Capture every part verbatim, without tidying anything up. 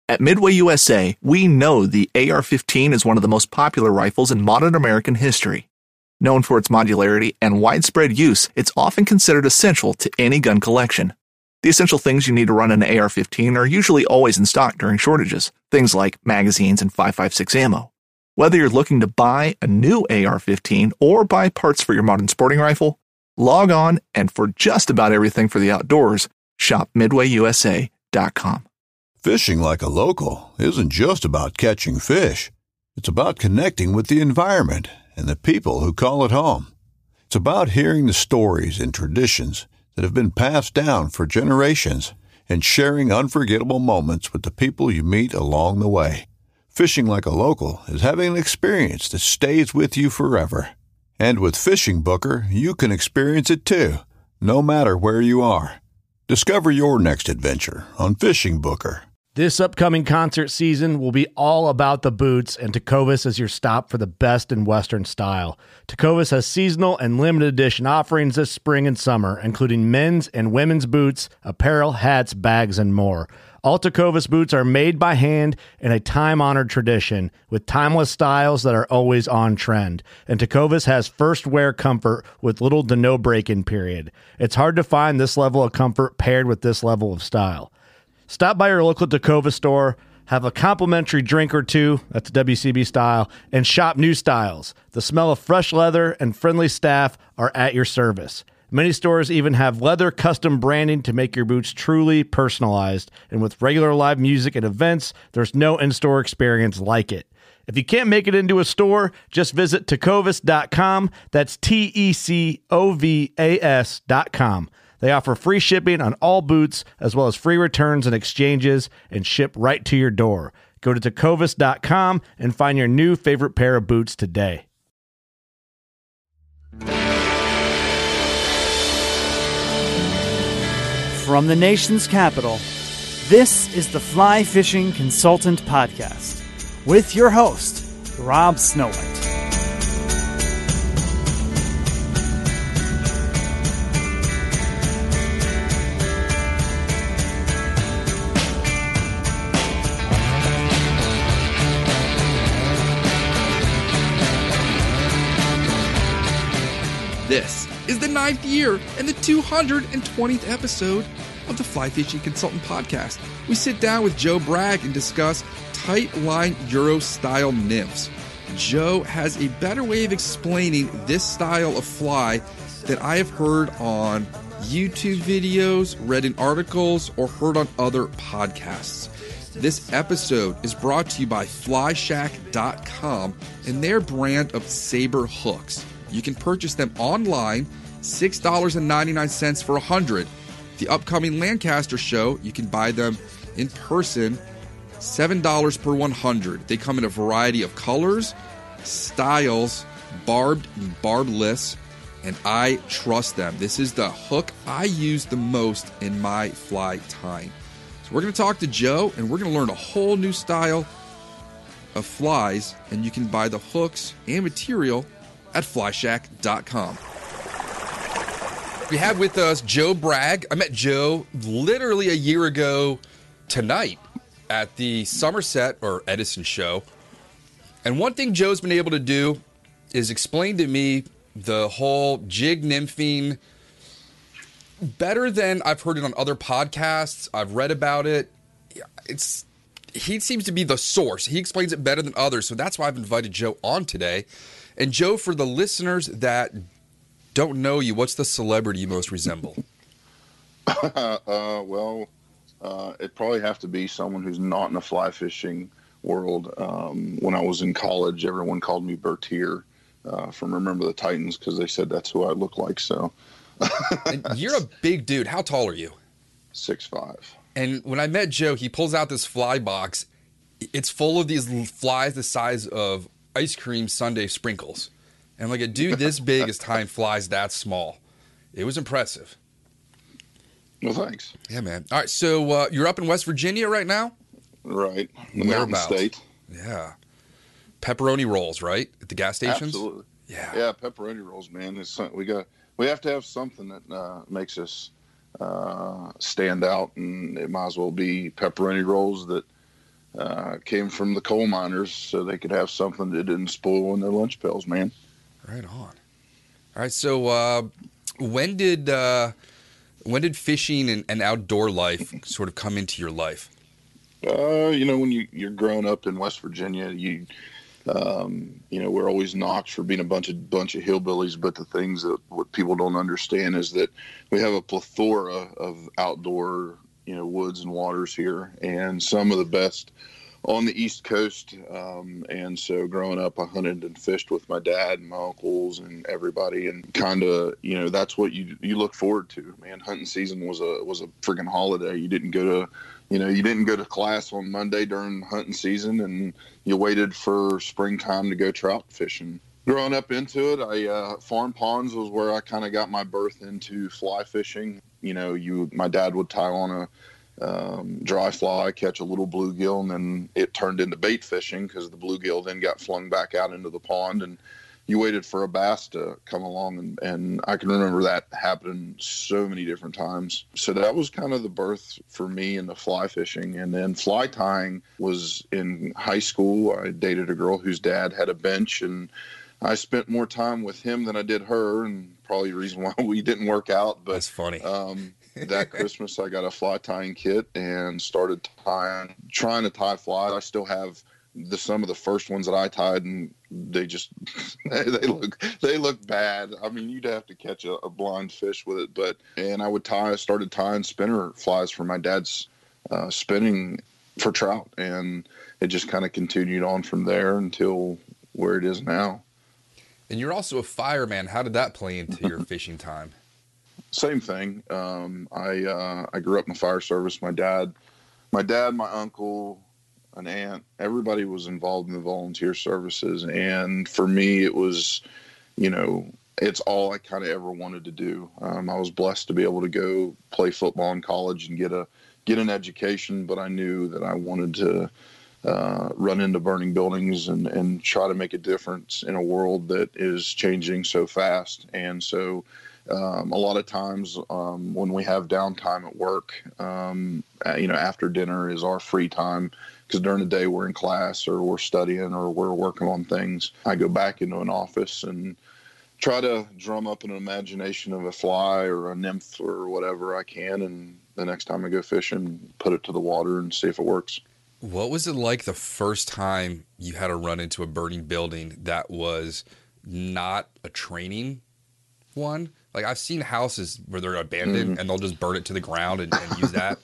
At Midway U S A, we know the A R fifteen is one of the most popular rifles in modern American history. Known for its modularity and widespread use, it's often considered essential to any gun collection. The essential things you need to run an A R fifteen are usually always in stock during shortages, things like magazines and five five six ammo. Whether you're looking to buy a new A R fifteen or buy parts for your modern sporting rifle, log on and for just about everything for the outdoors, shop midway u s a dot com. Fishing like a local isn't just about catching fish. It's about connecting with the environment and the people who call it home. It's about hearing the stories and traditions that have been passed down for generations and sharing unforgettable moments with the people you meet along the way. Fishing like a local is having an experience that stays with you forever. And with Fishing Booker, you can experience it too, no matter where you are. Discover your next adventure on Fishing Booker. This upcoming concert season will be all about the boots, and Tecovas is your stop for the best in Western style. Tecovas has seasonal and limited edition offerings this spring and summer, including men's and women's boots, apparel, hats, bags, and more. All Tecovas boots are made by hand in a time-honored tradition with timeless styles that are always on trend. And Tecovas has first wear comfort with little to no break-in period. It's hard to find this level of comfort paired with this level of style. Stop by your local Tecovas store, have a complimentary drink or two, that's W C B style, and shop new styles. The smell of fresh leather and friendly staff are at your service. Many stores even have leather custom branding to make your boots truly personalized. And with regular live music and events, there's no in-store experience like it. If you can't make it into a store, just visit tecovas dot com. That's T E C O V A S dot com. They offer free shipping on all boots, as well as free returns and exchanges, and ship right to your door. Go to tecovas dot com and find your new favorite pair of boots today. From the nation's capital, this is the Fly Fishing Consultant Podcast with your host, Rob Snowhite. This is the ninth year and the two hundred twentieth episode of the Fly Fishing Consultant Podcast. We sit down with Joe Bragg and discuss tight line Euro style nymphs. Joe has a better way of explaining this style of fly that I have heard on YouTube videos, read in articles, or heard on other podcasts. This episode is brought to you by fly shack dot com and their brand of Saber hooks. You can purchase them online, six dollars and ninety-nine cents for one hundred. The upcoming Lancaster show, you can buy them in person, seven dollars per one hundred. They come in a variety of colors, styles, barbed and barbless, and I trust them. This is the hook I use the most in my fly time. So we're going to talk to Joe, and we're going to learn a whole new style of flies, and you can buy the hooks and material at fly shack dot com. We have with us Joe Bragg. I met Joe literally a year ago tonight at the Somerset or Edison show. And one thing Joe's been able to do is explain to me the whole jig nymphing better than I've heard it on other podcasts. I've read about it. It's he seems to be the source. He explains it better than others. So that's why I've invited Joe on today. And Joe, for the listeners that don't know you, what's the celebrity you most resemble? uh, well, uh, it'd probably have to be someone who's not in the fly fishing world. Um, when I was in college, everyone called me Bertier uh, from Remember the Titans because they said that's who I look like. So, and you're a big dude. How tall are you? six five. And when I met Joe, he pulls out this fly box. It's full of these flies the size of ice cream sundae sprinkles. And like a dude this big is tying flies that small. It was impressive. Well, thanks. Yeah, man. All right, so uh, you're up in West Virginia right now? Right. The Mountain State. Yeah. Pepperoni rolls, right? At the gas stations? Absolutely. Yeah. Yeah, pepperoni rolls, man. It's, we got. We have to have something that uh, makes us uh, stand out, and it might as well be pepperoni rolls that uh, came from the coal miners so they could have something that didn't spoil in their lunch pails, man. Right on. All right. So uh, when did uh, when did fishing and, and outdoor life sort of come into your life? Uh, you know, when you, you're growing up in West Virginia, you, um, you know, we're always knocked for being a bunch of bunch of hillbillies. But the things that what people don't understand is that we have a plethora of outdoor, you know, woods and waters here, and some of the best on the East Coast. Um, and so growing up, I hunted and fished with my dad and my uncles and everybody, and kind of, you know, that's what you you look forward to, man. Hunting season was a was a freaking holiday. You didn't go to You know, you didn't go to class on Monday during hunting season, and you waited for springtime to go trout fishing. Growing up into it, I uh, farm ponds was where I kind of got my birth into fly fishing. You know, you my dad would tie on a um, dry fly, catch a little bluegill, and then it turned into bait fishing because the bluegill then got flung back out into the pond, and you waited for a bass to come along, and, and I can remember that happening so many different times. So that was kind of the birth for me in the fly fishing. And then fly tying was in high school. I dated a girl whose dad had a bench, and I spent more time with him than I did her, and probably the reason why we didn't work out. But that's funny. Um, that Christmas, I got a fly tying kit and started tying, trying to tie flies. I still have the some of the first ones that I tied, and they just they, they look they look bad. I mean, you'd have to catch a, a blind fish with it. But and I would tie. I started tying spinner flies for my dad's uh, spinning for trout, and it just kind of continued on from there until where it is now. And you're also a fireman. How did that play into your fishing time? Same thing. Um, I uh, I grew up in the fire service. My dad, my dad, my uncle, an aunt, everybody was involved in the volunteer services. And for me, it was, you know, it's all I kind of ever wanted to do. Um, I was blessed to be able to go play football in college and get a get an education, but I knew that I wanted to uh, run into burning buildings and, and try to make a difference in a world that is changing so fast. And so Um, a lot of times um, when we have downtime at work, um, uh, you know, after dinner is our free time, because during the day we're in class or we're studying or we're working on things. I go back into an office and try to drum up an imagination of a fly or a nymph or whatever I can, and the next time I go fishing, put it to the water and see if it works. What was it like the first time you had to run into a burning building that was not a training one? Like, I've seen houses where they're abandoned mm-hmm. and they'll just burn it to the ground and, and use that.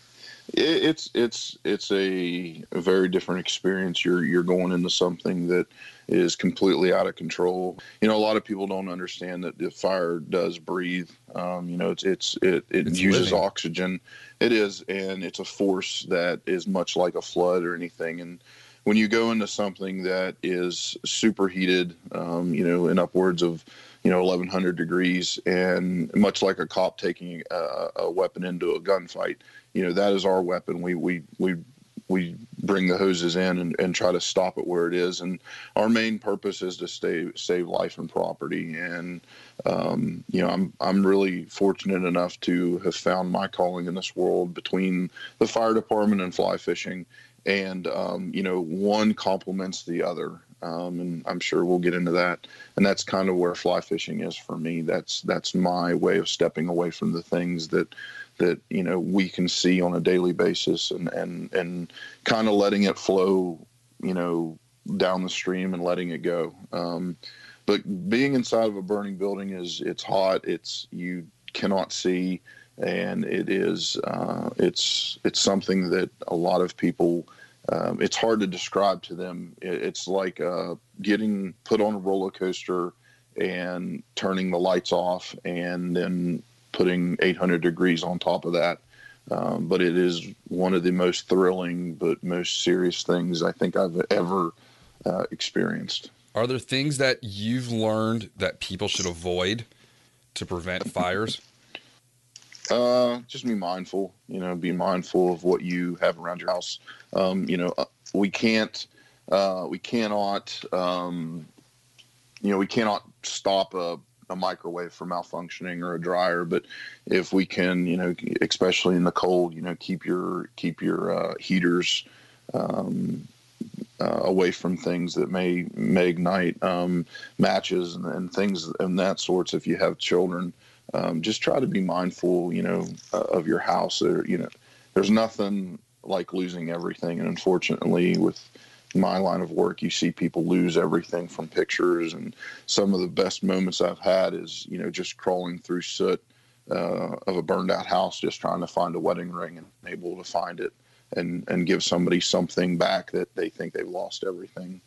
It, it's it's it's a, a very different experience. You're you're going into something that is completely out of control. You know, a lot of people don't understand that the fire does breathe. Um, you know, it's it's it it it's uses living. oxygen. It is, and it's a force that is much like a flood or anything. And when you go into something that is superheated, um, you know, in upwards of you know, eleven hundred degrees, and much like a cop taking a, a weapon into a gunfight, you know, that is our weapon. We, we, we, we bring the hoses in and, and try to stop it where it is. And our main purpose is to stay, save life and property. And, um, you know, I'm, I'm really fortunate enough to have found my calling in this world between the fire department and fly fishing. And, um, you know, one complements the other. Um, and I'm sure we'll get into that. And that's kind of where fly fishing is for me. That's that's my way of stepping away from the things that that you know we can see on a daily basis, and and and kind of letting it flow, you know, down the stream and letting it go. Um, but being inside of a burning building is it's hot. It's you cannot see, and it is uh, it's it's something that a lot of people. Um, it's hard to describe to them. It's like uh, getting put on a roller coaster and turning the lights off and then putting eight hundred degrees on top of that. Um, but it is one of the most thrilling but most serious things I think I've ever uh, experienced. Are there things that you've learned that people should avoid to prevent fires? Uh, just be mindful, you know, be mindful of what you have around your house. Um, you know, we can't, uh, we cannot, um, you know, we cannot stop a, a microwave from malfunctioning or a dryer, but if we can, you know, especially in the cold, you know, keep your, keep your, uh, heaters, um, uh, away from things that may may ignite um, matches and, and things and that sorts. If you have children, um, just try to be mindful, you know, uh, of your house. There, you know, there's nothing like losing everything, and unfortunately, with my line of work, you see people lose everything from pictures. And some of the best moments I've had is, you know, just crawling through soot uh, of a burned out house, just trying to find a wedding ring and able to find it and, and give somebody something back that they think they've lost everything.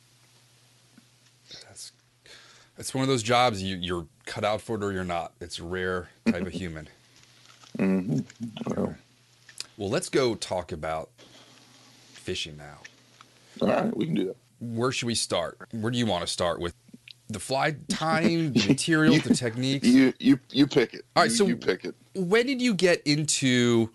That's, that's one of those jobs you, you're cut out for it or you're not. It's a rare type of human. Mm-hmm. Well, well, let's go talk about fishing now. All right, we can do that. Where should we start? Where do you want to start with? The fly tying, the material, you, the techniques? You you you pick it. All right, you, so you pick it. When did you get into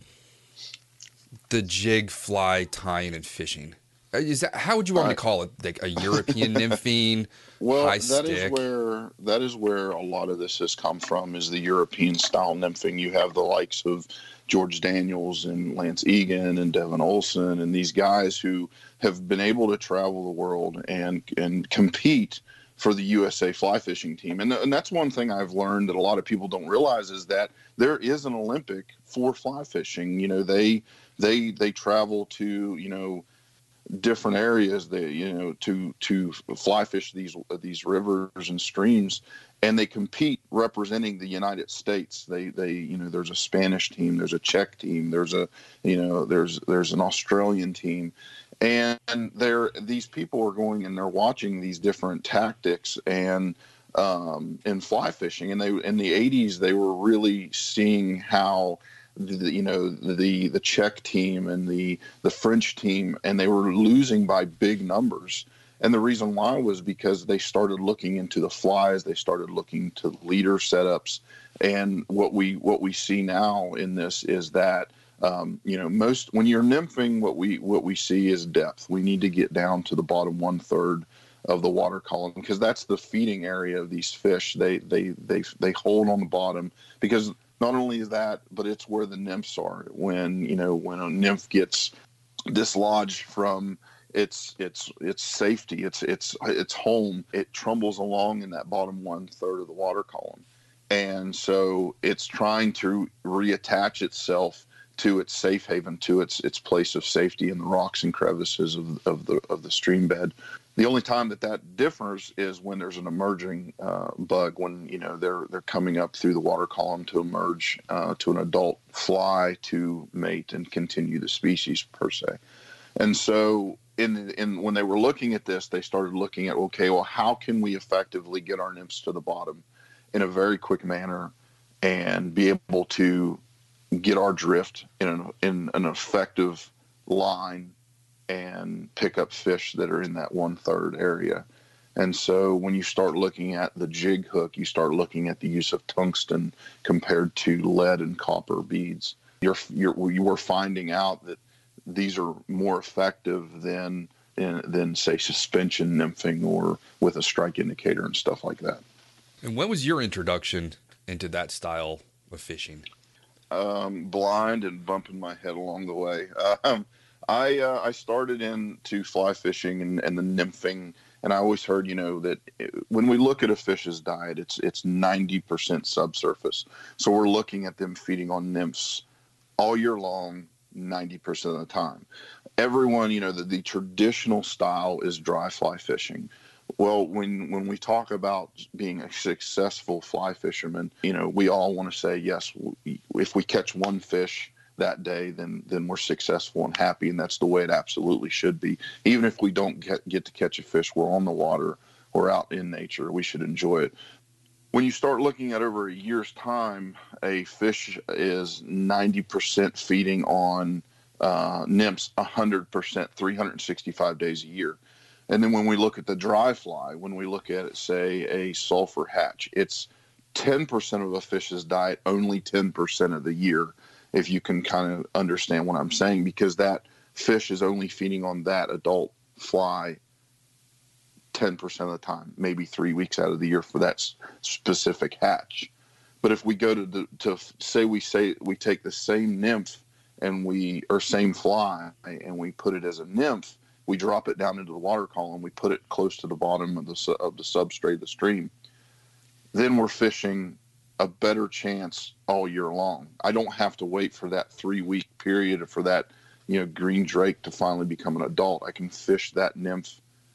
the jig fly tying and fishing? Is that, how would you want me to call it? Like a European nymphing, well, high that stick? is where that is where a lot of this has come from. Is the European style nymphing? You have the likes of George Daniels and Lance Egan and Devin Olson and these guys who have been able to travel the world and and compete for the U S A fly fishing team. And, and that's one thing I've learned that a lot of people don't realize is that there is an Olympic for fly fishing. You know, they they they travel to, you know, different areas, they, you know, to to fly fish these these rivers and streams, and they compete representing the United States. They they you know, there's a Spanish team, there's a Czech team, there's a you know there's there's an Australian team, and they're these people are going and they're watching these different tactics and um, in fly fishing, and they in the eighties they were really seeing how. The, you know the the Czech team and the the French team, and they were losing by big numbers. And the reason why was because they started looking into the flies, they started looking to leader setups, and what we what we see now in this is that um, you know most when you're nymphing, what we what we see is depth. We need to get down to the bottom one third of the water column because that's the feeding area of these fish. They they they they hold on the bottom because. Not only is that, but it's where the nymphs are. When you know when a nymph gets dislodged from its its its safety, its its its home, it trumbles along in that bottom one third of the water column, and so it's trying to reattach itself to its safe haven, to its its place of safety in the rocks and crevices of of the of the stream bed. The only time that that differs is when there's an emerging uh, bug, when you know they're they're coming up through the water column to emerge uh, to an adult fly to mate and continue the species per se. And so, in in when they were looking at this, they started looking at okay, well, how can we effectively get our nymphs to the bottom in a very quick manner and be able to get our drift in an in an effective line and pick up fish that are in that one third area. And so when you start looking at the jig hook, you start looking at the use of tungsten compared to lead and copper beads. You're, you're you are finding out that these are more effective than than say suspension nymphing or with a strike indicator and stuff like that. And when was your introduction into that style of fishing? Um, blind and bumping my head along the way. Um, I uh, I started into fly fishing and, and the nymphing, and I always heard, you know, that it, when we look at a fish's diet, it's it's ninety percent subsurface. So we're looking at them feeding on nymphs all year long, ninety percent of the time. Everyone, you know, the, the traditional style is dry fly fishing. Well, when when we talk about being a successful fly fisherman, you know, we all want to say, yes, we, if we catch one fish that day, then then we're successful and happy, and that's the way it absolutely should be. Even if we don't get, get to catch a fish, we're on the water, we're out in nature, we should enjoy it. When you start looking at over a year's time, a fish is ninety percent feeding on uh, nymphs, one hundred percent, three hundred sixty-five days a year. And then when we look at the dry fly, when we look at, say, a sulfur hatch, it's ten percent of a fish's diet, only ten percent of the year, if you can kind of understand what I'm saying, because that fish is only feeding on that adult fly ten percent of the time, maybe three weeks out of the year for that specific hatch. But if we go to, the, to say we say we take the same nymph and we, or same fly, and we put it as a nymph, we drop it down into the water column, we put it close to the bottom of the, of the substrate of the stream, then we're fishing a better chance all year long. I don't have to wait for that three week period for that, you know, green drake to finally become an adult. I can fish that nymph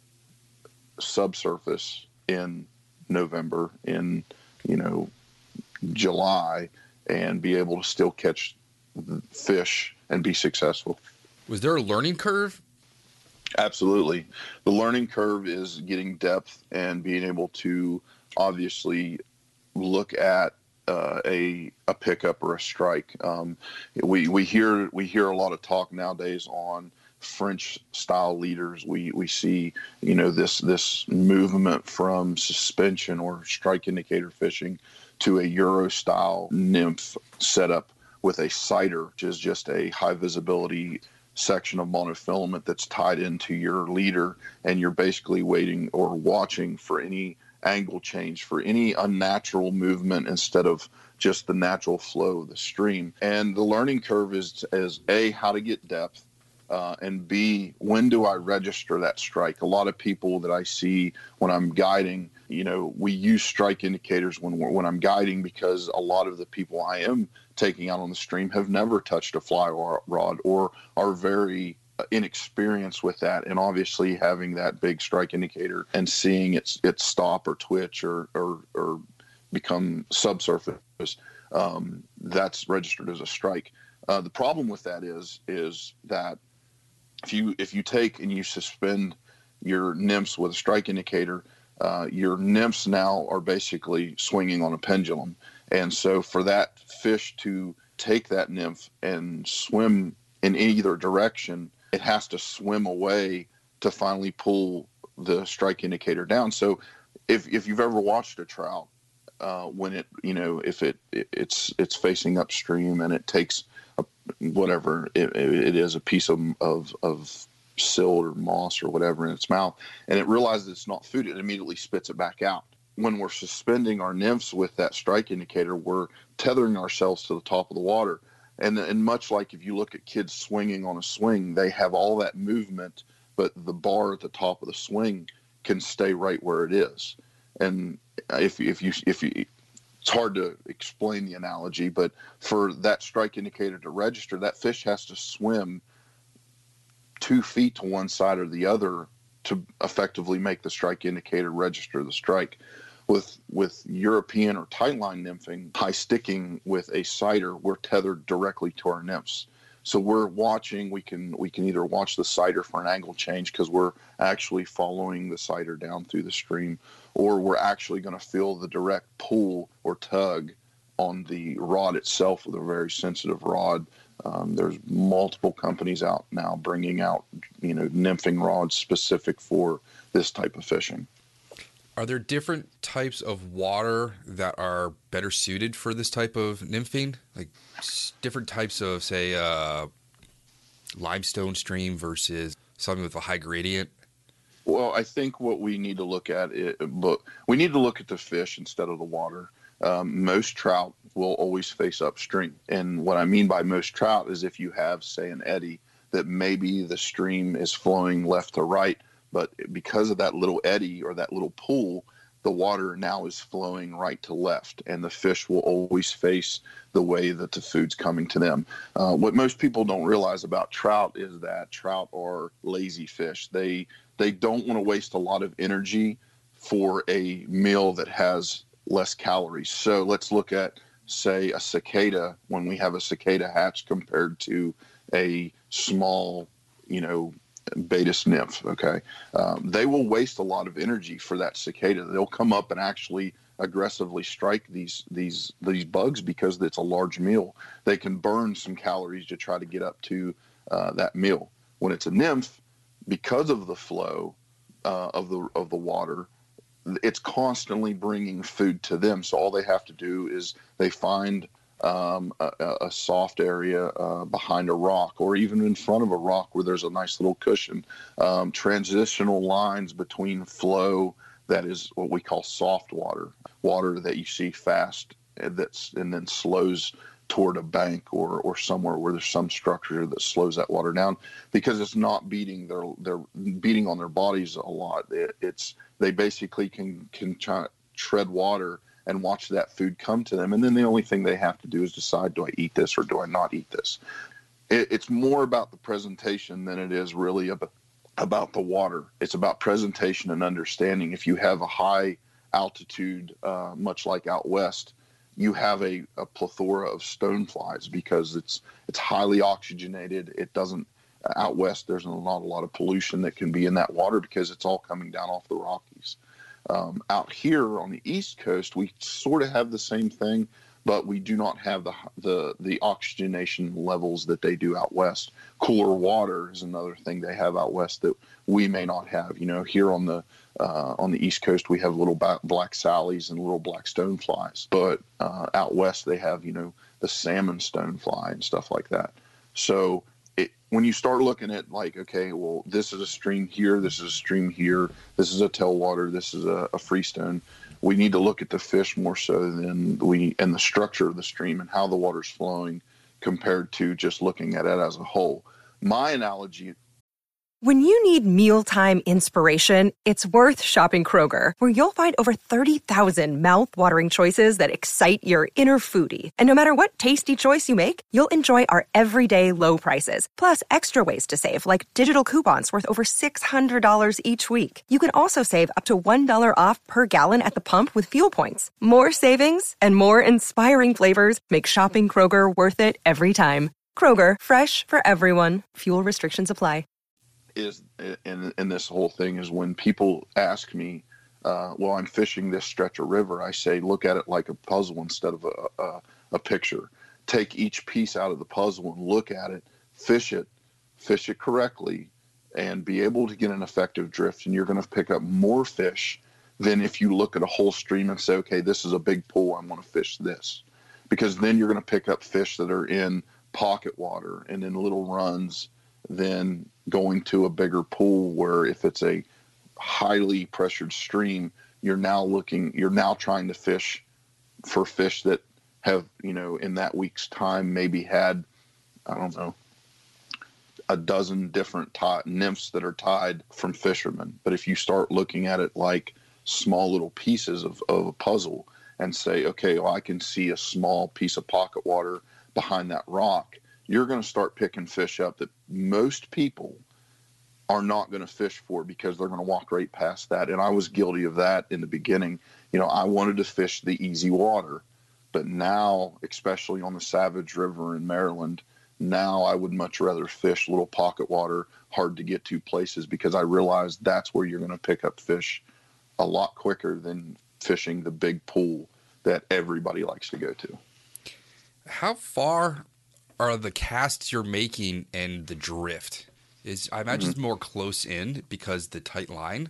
subsurface in November, in, you know, July, and be able to still catch fish and be successful. Was there a learning curve? Absolutely. The learning curve is getting depth and being able to obviously look at uh, a a pickup or a strike. Um, we we hear we hear a lot of talk nowadays on French style leaders. We we see, you know, this this movement from suspension or strike indicator fishing to a Euro style nymph setup with a sighter, which is just a high visibility section of monofilament that's tied into your leader, and you're basically waiting or watching for any angle change, for any unnatural movement instead of just the natural flow of the stream. And the learning curve is, is A, how to get depth, uh, and B, when do I register that strike? A lot of people that I see when I'm guiding, you know, we use strike indicators when we're, when I'm guiding, because a lot of the people I am taking out on the stream have never touched a fly rod or are very inexperienced with that. And obviously having that big strike indicator and seeing it, it stop or twitch or, or, or become subsurface, um, that's registered as a strike. Uh, the problem with that is, is that if you, if you take and you suspend your nymphs with a strike indicator, uh, your nymphs now are basically swinging on a pendulum. And so for that fish to take that nymph and swim in either direction, it has to swim away to finally pull the strike indicator down. So if if you've ever watched a trout, uh, when it, you know, if it, it it's it's facing upstream and it takes a, whatever it, it is, a piece of, of of silt or moss or whatever in its mouth, and it realizes it's not food, it immediately spits it back out. When we're suspending our nymphs with that strike indicator, we're tethering ourselves to the top of the water. And, and much like if you look at kids swinging on a swing, they have all that movement, but the bar at the top of the swing can stay right where it is. And if, if you, if you, it's hard to explain the analogy, but for that strike indicator to register, that fish has to swim two feet to one side or the other to effectively make the strike indicator register the strike. With with European or tight line nymphing, high sticking with a sighter, we're tethered directly to our nymphs. So we're watching, we can we can either watch the sighter for an angle change because we're actually following the sighter down through the stream, or we're actually going to feel the direct pull or tug on the rod itself with a very sensitive rod. Um, there's multiple companies out now bringing out, you know, nymphing rods specific for this type of fishing. Are there different types of water that are better suited for this type of nymphing? Like different types of, say, uh, limestone stream versus something with a high gradient? Well, I think what we need to look at, it, but we need to look at the fish instead of the water. Um, most trout will always face upstream. And what I mean by most trout is if you have, say, an eddy that maybe the stream is flowing left to right, but because of that little eddy or that little pool, the water now is flowing right to left, and the fish will always face the way that the food's coming to them. Uh, what most people don't realize about trout is that trout are lazy fish. They they don't want to waste a lot of energy for a meal that has less calories. So let's look at, say, a cicada, when we have a cicada hatch compared to a small, you know, Baetis nymph, okay? Um, they will waste a lot of energy for that cicada. They'll come up and actually aggressively strike these these these bugs because it's a large meal. They can burn some calories to try to get up to uh, that meal. When it's a nymph, because of the flow uh, of the of the water, it's constantly bringing food to them. So all they have to do is they find um, a, a soft area uh, behind a rock, or even in front of a rock where there's a nice little cushion. Um, transitional lines between flow that is what we call soft water, water that you see fast and that's and then slows toward a bank or or somewhere where there's some structure that slows that water down, because it's not beating their their beating on their bodies a lot. It, it's they basically can can try, tread water and watch that food come to them, and then the only thing they have to do is decide, do I eat this or do I not eat this? It, it's more about the presentation than it is really about about the water. It's about presentation and understanding. If you have a high altitude, uh, much like out west, you have a, a plethora of stoneflies because it's it's highly oxygenated. It doesn't out west. There's not a lot of pollution that can be in that water because it's all coming down off the Rockies. Um, out here on the East Coast, we sort of have the same thing, but we do not have the the the oxygenation levels that they do out west. Cooler water is another thing they have out west that we may not have. You know, here on the uh, on the East Coast, we have little black sallies and little black stoneflies, but uh, out west they have, you know, the salmon stonefly and stuff like that. So it, when you start looking at like, okay, well, this is a stream here, this is a stream here, this is a tailwater, this is a, a freestone. We need to look at the fish more so than we and the structure of the stream and how the water's flowing compared to just looking at it as a whole. My analogy. When you need mealtime inspiration, it's worth shopping Kroger, where you'll find over thirty thousand mouth-watering choices that excite your inner foodie. And no matter what tasty choice you make, you'll enjoy our everyday low prices, plus extra ways to save, like digital coupons worth over six hundred dollars each week. You can also save up to one dollar off per gallon at the pump with fuel points. More savings and more inspiring flavors make shopping Kroger worth it every time. Kroger, fresh for everyone. Fuel restrictions apply. Is in in this whole thing is when people ask me, uh, well, I'm fishing this stretch of river, I say, look at it like a puzzle instead of a, a, a picture. Take each piece out of the puzzle and look at it, fish it, fish it correctly, and be able to get an effective drift. And you're going to pick up more fish than if you look at a whole stream and say, okay, this is a big pool, I'm going to fish this. Because then you're going to pick up fish that are in pocket water and in little runs than going to a bigger pool where if it's a highly pressured stream, you're now looking, you're now trying to fish for fish that have, you know, in that week's time maybe had, I don't know, a dozen different tie, nymphs that are tied from fishermen. But if you start looking at it like small little pieces of, of a puzzle and say, okay, well, I can see a small piece of pocket water behind that rock, you're going to start picking fish up that most people are not going to fish for because they're going to walk right past that. And I was guilty of that in the beginning. You know, I wanted to fish the easy water, but now, especially on the Savage River in Maryland, now I would much rather fish little pocket water, hard to get to places, because I realized that's where you're going to pick up fish a lot quicker than fishing the big pool that everybody likes to go to. How far are the casts you're making and the drift? Is I imagine mm-hmm. it's more close in because the tight line.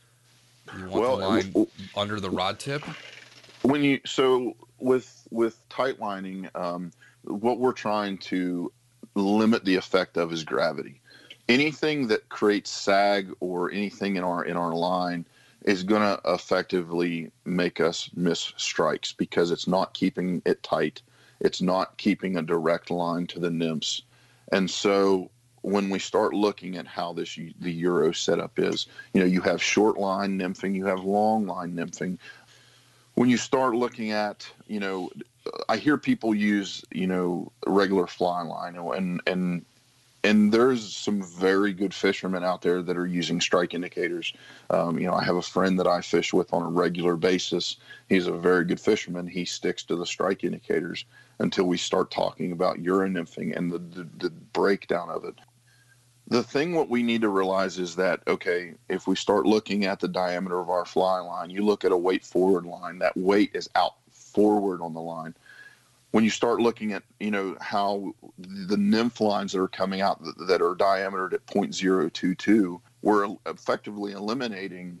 You want well, the line w- under the rod tip. When you so with with tight lining, um, what we're trying to limit the effect of is gravity. Anything that creates sag or anything in our in our line is going to effectively make us miss strikes because it's not keeping it tight. It's not keeping a direct line to the nymphs. And so when we start looking at how this the Euro setup is, you know, you have short line nymphing, you have long line nymphing. When you start looking at, you know, I hear people use, you know, regular fly line, and and and there's some very good fishermen out there that are using strike indicators. Um, you know, I have a friend that I fish with on a regular basis. He's a very good fisherman. He sticks to the strike indicators until we start talking about Euro nymphing and the, the, the breakdown of it. The thing what we need to realize is that, okay, if we start looking at the diameter of our fly line, you look at a weight forward line, that weight is out forward on the line. When you start looking at, you know, how the nymph lines that are coming out that, that are diametered at point zero two two, we're effectively eliminating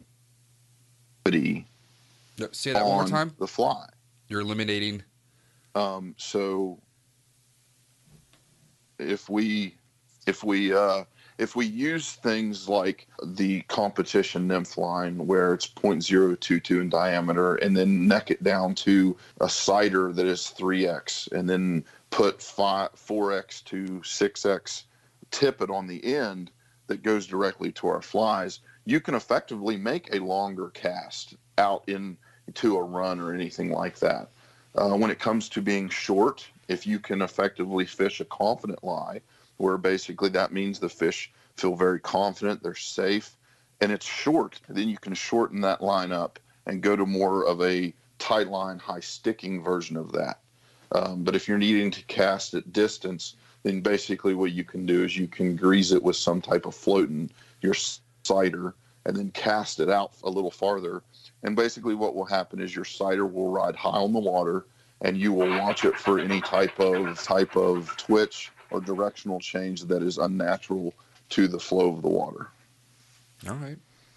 the no, say that one more time. The fly. You're eliminating. Um, so if we if we uh, if we use things like the competition nymph line where it's point zero two two in diameter, and then neck it down to a cider that is three X, and then put five, four X to six X tippet on the end that goes directly to our flies, you can effectively make a longer cast out into a run or anything like that. Uh, when it comes to being short, if you can effectively fish a confident lie, where basically that means the fish feel very confident, they're safe, and it's short, then you can shorten that line up and go to more of a tight line, high sticking version of that. Um, but if you're needing to cast at distance, then basically what you can do is you can grease it with some type of floating your sighter and then cast it out a little farther. And basically what will happen is your sighter will ride high on the water, and you will watch it for any type of type of twitch or directional change that is unnatural to the flow of the water. All right.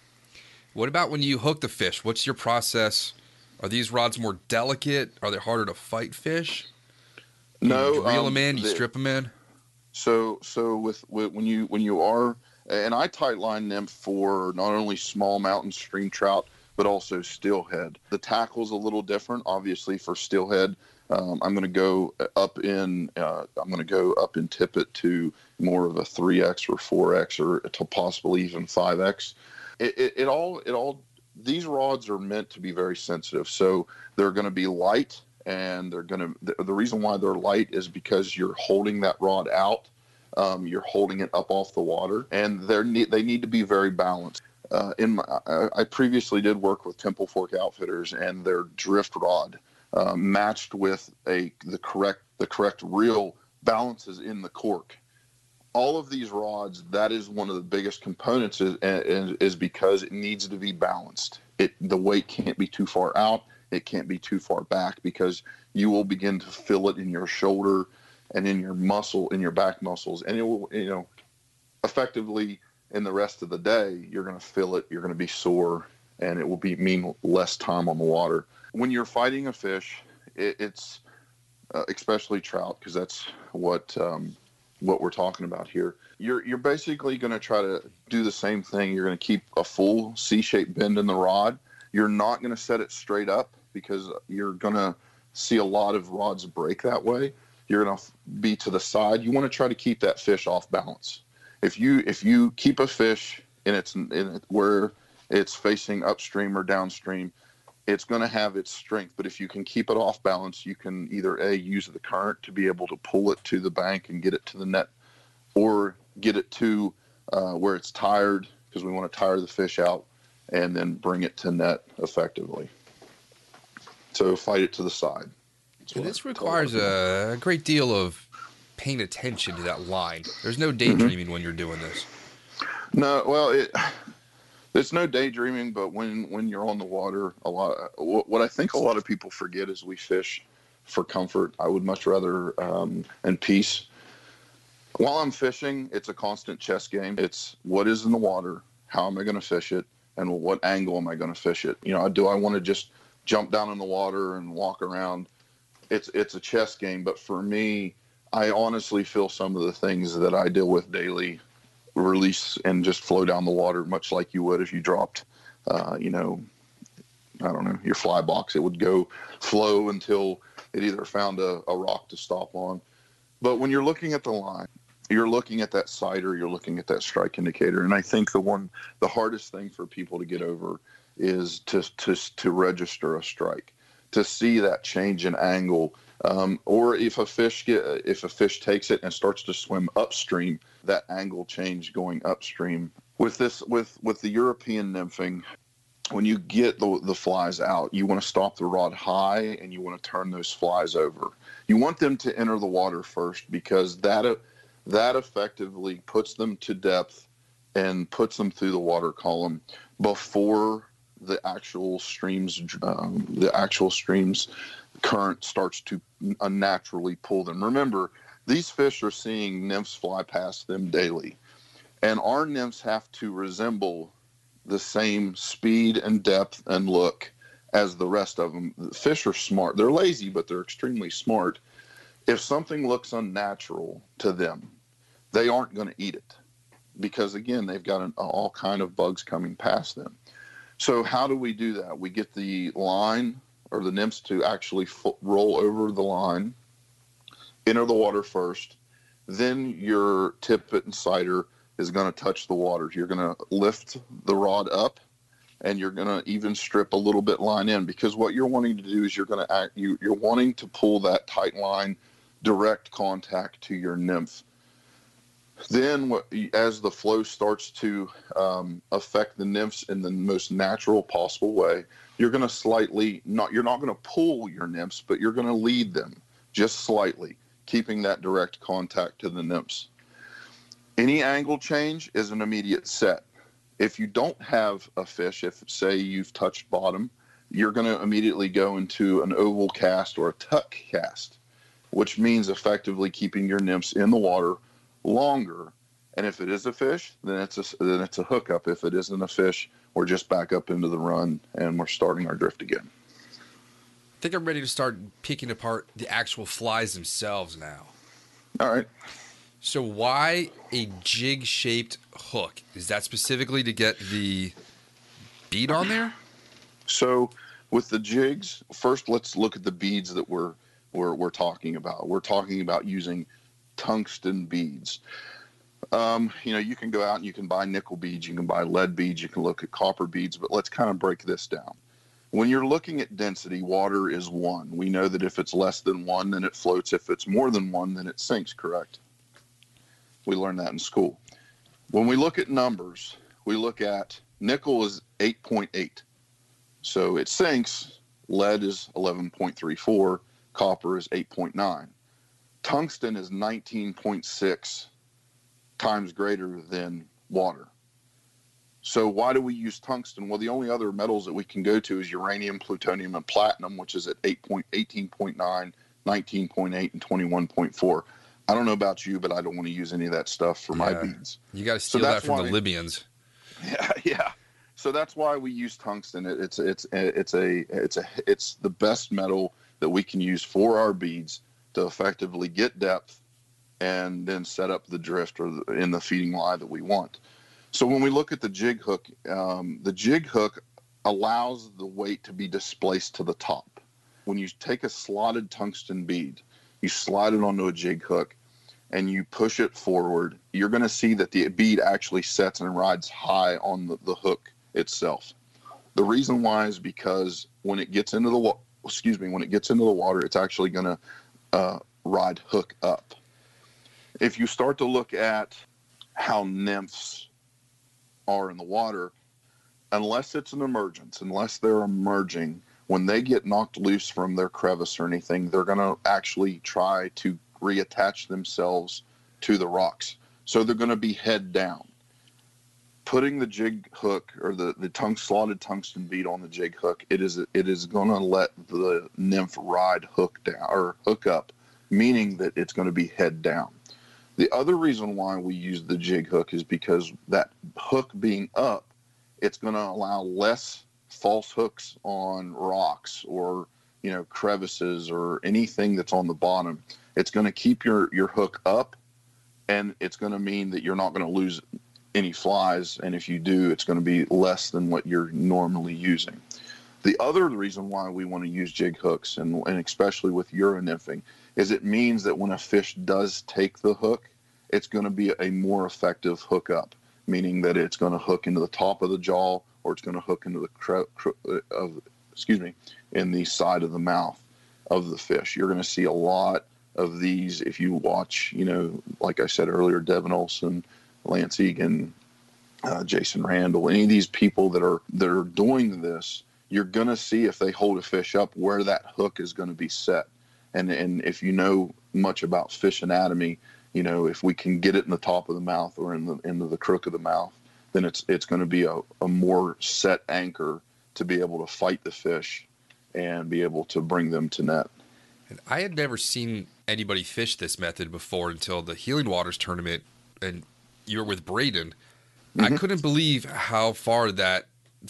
What about when you hook the fish? What's your process? Are these rods more delicate? Are they harder to fight fish? No, you reel um, them in, you the, strip them in. So, so with, with when you when you are, and I tight line them for not only small mountain stream trout, but also steelhead. The tackle's a little different, obviously, for steelhead. Um, I'm going to go up in uh, I'm going to go up in tippet to more of a three X or four X or to possibly even five X. It, it, it all it all these rods are meant to be very sensitive, so they're going to be light, and they're going to the, the reason why they're light is because you're holding that rod out, um, you're holding it up off the water, and they're ne- they need to be very balanced. Uh, in my, I, I previously did work with Temple Fork Outfitters, and their drift rod uh, matched with a the correct the correct reel balances in the cork. All of these rods, that is one of the biggest components, is, is, is because it needs to be balanced. It the weight can't be too far out, it can't be too far back, because you will begin to feel it in your shoulder and in your muscle, in your back muscles, and it will, you know, effectively. In the rest of the day, you're going to feel it, you're going to be sore, and it will be mean less time on the water. When you're fighting a fish, it, it's uh, especially trout, because that's what um, what we're talking about here. You're you're basically going to try to do the same thing. You're going to keep a full C-shaped bend in the rod. You're not going to set it straight up, because you're going to see a lot of rods break that way. You're going to be to the side. You want to try to keep that fish off balance. If you if you keep a fish in its in it, where it's facing upstream or downstream, it's going to have its strength. But if you can keep it off balance, you can either A, use the current to be able to pull it to the bank and get it to the net, or get it to uh, where it's tired, because we want to tire the fish out, and then bring it to net effectively. So fight it to the side. So this requires a great deal of paying attention to that line. There's no daydreaming mm-hmm. when you're doing this. No, well, it it's no daydreaming, but when, when you're on the water, a lot. What, what I think a lot of people forget is we fish for comfort. I would much rather um, and peace. While I'm fishing, it's a constant chess game. It's what is in the water, how am I going to fish it, and what angle am I going to fish it? You know, do I want to just jump down in the water and walk around? It's it's a chess game, but for me, I honestly feel some of the things that I deal with daily release and just flow down the water, much like you would if you dropped, uh, you know, I don't know, your fly box. It would go flow until it either found a, a rock to stop on. But when you're looking at the line, you're looking at that sighter, you're looking at that strike indicator. And I think the one, the hardest thing for people to get over is to to to register a strike, to see that change in angle. Um, or if a fish get, if a fish takes it and starts to swim upstream, that angle change going upstream. With this, with with the European nymphing, when you get the the flies out, you want to stop the rod high and you want to turn those flies over. You want them to enter the water first, because that that effectively puts them to depth and puts them through the water column before the actual streams, um, the actual streams current starts to unnaturally pull them. Remember, these fish are seeing nymphs fly past them daily, and our nymphs have to resemble the same speed and depth and look as the rest of them. The fish are smart. They're lazy, but they're extremely smart. If something looks unnatural to them, they aren't going to eat it, because again, they've got an, all kind of bugs coming past them. So how do we do that? We get the line or the nymphs to actually fo- roll over the line, enter the water first. Then your tippet and sighter is going to touch the water. You're going to lift the rod up, and you're going to even strip a little bit line in, because what you're wanting to do is you're going to act, you, you're wanting to pull that tight line, direct contact to your nymph. Then what, as the flow starts to um, affect the nymphs in the most natural possible way, you're going to slightly, not, you're not going to pull your nymphs, but you're going to lead them just slightly, keeping that direct contact to the nymphs. Any angle change is an immediate set. If you don't have a fish, if say you've touched bottom, you're going to immediately go into an oval cast or a tuck cast, which means effectively keeping your nymphs in the water longer. And if it is a fish, then it's a, then it's a hookup. If it isn't a fish, we're just back up into the run and we're starting our drift again. I think I'm ready to start picking apart the actual flies themselves now. All right. So why a jig-shaped hook? Is that specifically to get the bead on there? So with the jigs, first let's look at the beads that we're we're we're talking about. We're talking about using tungsten beads. Um, you know, you can go out and you can buy nickel beads, you can buy lead beads, you can look at copper beads, but let's kind of break this down. When you're looking at density, water is one. We know that if it's less than one, then it floats. If it's more than one, then it sinks, correct? We learned that in school. When we look at numbers, we look at nickel is eight point eight. So it sinks. Lead is eleven point three four. Copper is eight point nine. Tungsten is nineteen point six times greater than water. So why do we use tungsten? Well, the only other metals that we can go to is uranium, plutonium, and platinum, which is at eighteen point nine, nineteen point eight, and twenty-one point four. I don't know about you, but I don't want to use any of that stuff for yeah. my beads. You got to steal so that from why, the Libyans. Yeah, yeah. So that's why we use tungsten. It, it's it's it's a it's a it's the best metal that we can use for our beads to effectively get depth and then set up the drift or the, in the feeding lie that we want. So when we look at the jig hook, um, the jig hook allows the weight to be displaced to the top. When you take a slotted tungsten bead, you slide it onto a jig hook and you push it forward, you're going to see that the bead actually sets and rides high on the, the hook itself. The reason why is because when it gets into the wa- excuse me, when it gets into the water, it's actually going to uh, ride hook up. If you start to look at how nymphs are in the water, unless it's an emergence, unless they're emerging, when they get knocked loose from their crevice or anything, they're going to actually try to reattach themselves to the rocks. So they're going to be head down. Putting the jig hook or the, the tung, slotted tungsten bead on the jig hook, it is it is going to let the nymph ride hook down or hook up, meaning that it's going to be head down. The other reason why we use the jig hook is because that hook being up, it's going to allow less false hooks on rocks or, you know, crevices or anything that's on the bottom. It's going to keep your, your hook up, and it's going to mean that you're not going to lose any flies. And if you do, it's going to be less than what you're normally using. The other reason why we want to use jig hooks, and, and especially with Euro nymphing, is it means that when a fish does take the hook, it's going to be a more effective hookup, meaning that it's going to hook into the top of the jaw, or it's going to hook into the cre- cre- of, excuse me, in the side of the mouth of the fish. You're going to see a lot of these if you watch, you know, like I said earlier, Devin Olson, Lance Egan, uh, Jason Randall, any of these people that are that are doing this. You're going to see if they hold a fish up where that hook is going to be set. And and if you know much about fish anatomy, you know, if we can get it in the top of the mouth or in the into the crook of the mouth, then it's it's going to be a, a more set anchor to be able to fight the fish and be able to bring them to net. And I had never seen anybody fish this method before until the Healing Waters tournament, and you were with Braden. Mm-hmm. I couldn't believe how far that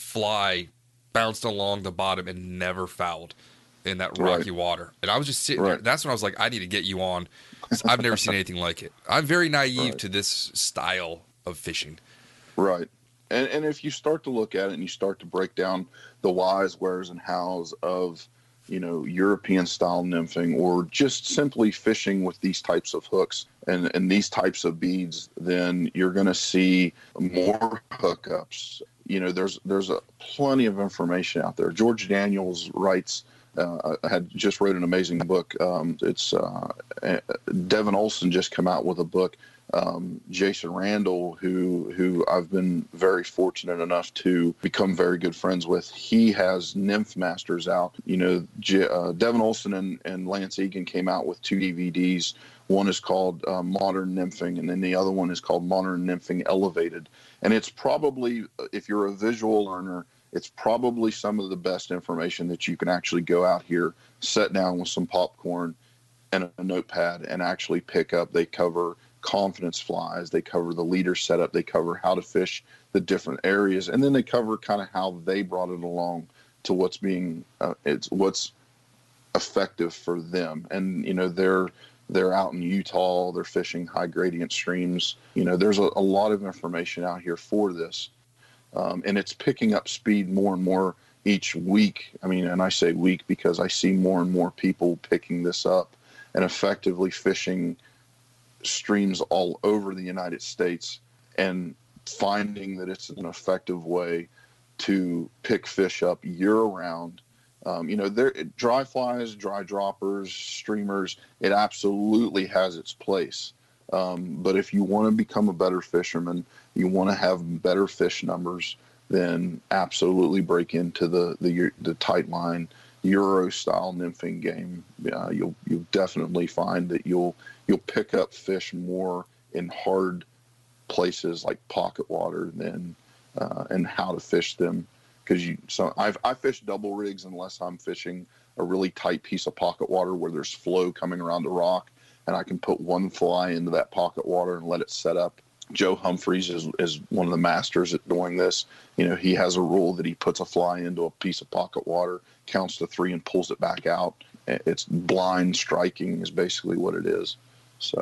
fly bounced along the bottom and never fouled in that rocky right. water. And I was just sitting right. there. That's when I was like, I need to get you on. I've never seen anything like it. I'm very naive right. to this style of fishing. Right. And and if you start to look at it and you start to break down the whys, wheres, and hows of you know, European style nymphing, or just simply fishing with these types of hooks and, and these types of beads, then you're going to see more hookups. You know, there's there's a plenty of information out there. George Daniels writes, uh, had just wrote an amazing book. Um, it's uh, Devin Olson just come out with a book. Um, Jason Randall, who who I've been very fortunate enough to become very good friends with, he has Nymph Masters out. You know, J- uh, Devin Olson and, and Lance Egan came out with two D V Ds. One is called uh, Modern Nymphing, and then the other one is called Modern Nymphing Elevated. And it's probably, if you're a visual learner, it's probably some of the best information that you can actually go out here, sit down with some popcorn and a notepad and actually pick up. They cover confidence flies, they cover the leader setup, they cover how to fish the different areas, and then they cover kind of how they brought it along to what's being uh, it's what's effective for them. And you know, they're they're out in Utah, they're fishing high gradient streams. You know, there's a, a lot of information out here for this, um, and it's picking up speed more and more each week. I mean, and I say week because I see more and more people picking this up and effectively fishing streams all over the United States and finding that it's an effective way to pick fish up year round. Um, you know, there dry flies, dry droppers, streamers, it absolutely has its place. Um, but if you want to become a better fisherman, you want to have better fish numbers, then absolutely break into the the, the tight line Euro style nymphing game. Uh, you'll you'll definitely find that you'll you'll pick up fish more in hard places like pocket water than uh, and how to fish them. Because you so I've I fish double rigs unless I'm fishing a really tight piece of pocket water where there's flow coming around the rock, and I can put one fly into that pocket water and let it set up. Joe Humphreys is, is one of the masters at doing this. You know, he has a rule that he puts a fly into a piece of pocket water, counts to three, and pulls it back out. It's blind striking is basically what it is. So,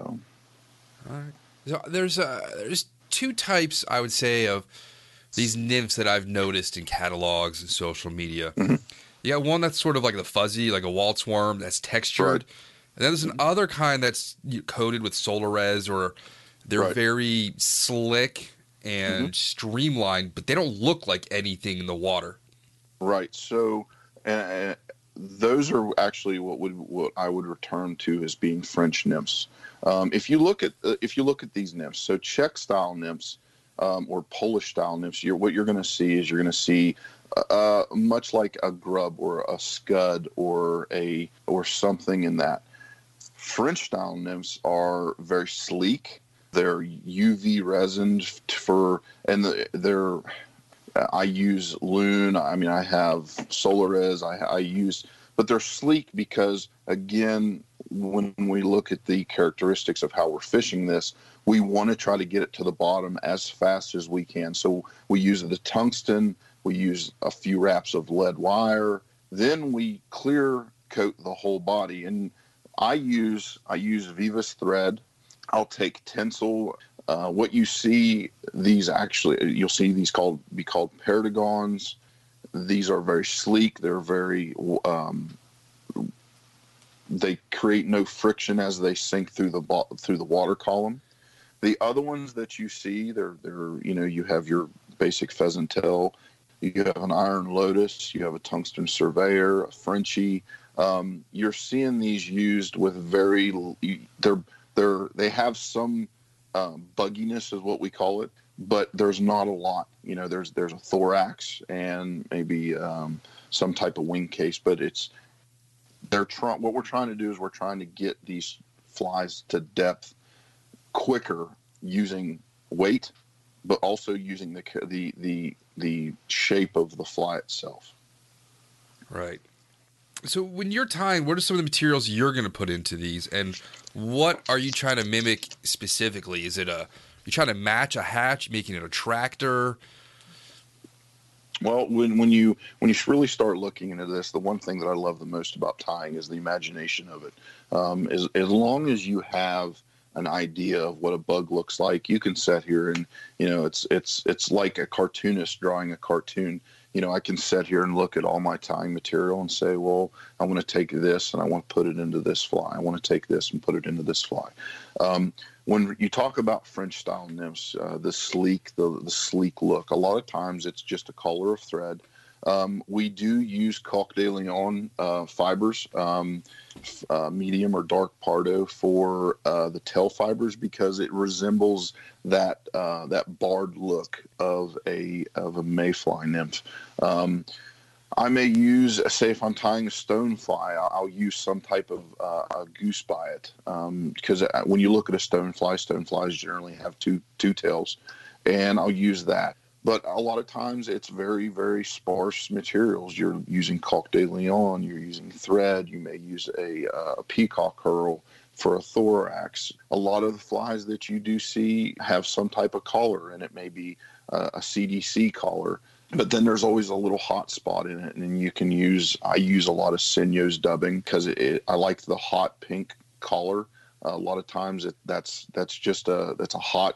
all right. So there's uh, there's two types, I would say, of these nymphs that I've noticed in catalogs and social media. Mm-hmm. You got one that's sort of like the fuzzy, like a waltz worm that's textured. Right. And then there's an other kind that's coated with solar res, or they're Right. very slick and mm-hmm. streamlined, but they don't look like anything in the water. Right. So uh, those are actually what would what I would return to as being French nymphs. Um, if you look at uh, if you look at these nymphs, so Czech style nymphs um, or Polish style nymphs, you're, what you're going to see is you're going to see uh, much like a grub or a scud or a or something in that. French style nymphs are very sleek. They're U V resined for, and the, they're, I use Loon. I mean, I have Solares. I, I use, but they're sleek because, again, when we look at the characteristics of how we're fishing this, we want to try to get it to the bottom as fast as we can. So we use the tungsten. We use a few wraps of lead wire. Then we clear coat the whole body. And I use I use Vivas thread. I'll take tinsel. Uh, what you see, these actually, you'll see these called be called Perdigons. These are very sleek. They're very, um, they create no friction as they sink through the through the water column. The other ones that you see, they're they're you know you have your basic pheasant tail, you have an iron lotus, you have a tungsten surveyor, a Frenchie. Um, you're seeing these used with very they're they're they have some um, bugginess is what we call it, but there's not a lot. You know, there's there's a thorax and maybe um, some type of wing case, but it's they're trying. What we're trying to do is we're trying to get these flies to depth quicker using weight, but also using the the the the shape of the fly itself. Right. So when you're tying, what are some of the materials you're going to put into these, and what are you trying to mimic specifically? Is it a you trying to match a hatch, making it a tractor? Well, when when you when you really start looking into this, the one thing that I love the most about tying is the imagination of it. Um, as as long as you have an idea of what a bug looks like, you can sit here and, you know, it's it's it's like a cartoonist drawing a cartoon. You know, I can sit here and look at all my tying material and say, well, I want to take this and I want to put it into this fly. I want to take this and put it into this fly. Um, when you talk about French style nymphs, uh, the sleek, the, the sleek look, a lot of times it's just a color of thread. Um, we do use Coq de Leon uh, fibers, um, uh, medium or dark Pardo for uh, the tail fibers, because it resembles that uh, that barred look of a of a mayfly nymph. Um, I may use, say, if I'm tying a stonefly, I'll, I'll use some type of uh, a goose by it, um, because when you look at a stonefly, stoneflies generally have two two tails, and I'll use that. But a lot of times it's very, very sparse materials. You're using Coq de Leon, you're using thread, you may use a, uh, a peacock curl for a thorax. A lot of the flies that you do see have some type of collar, and it may be uh, a C D C collar. But then there's always a little hot spot in it, and you can use, I use a lot of Senyo's dubbing because it, it, I like the hot pink collar. Uh, a lot of times it, that's that's just a, that's a hot,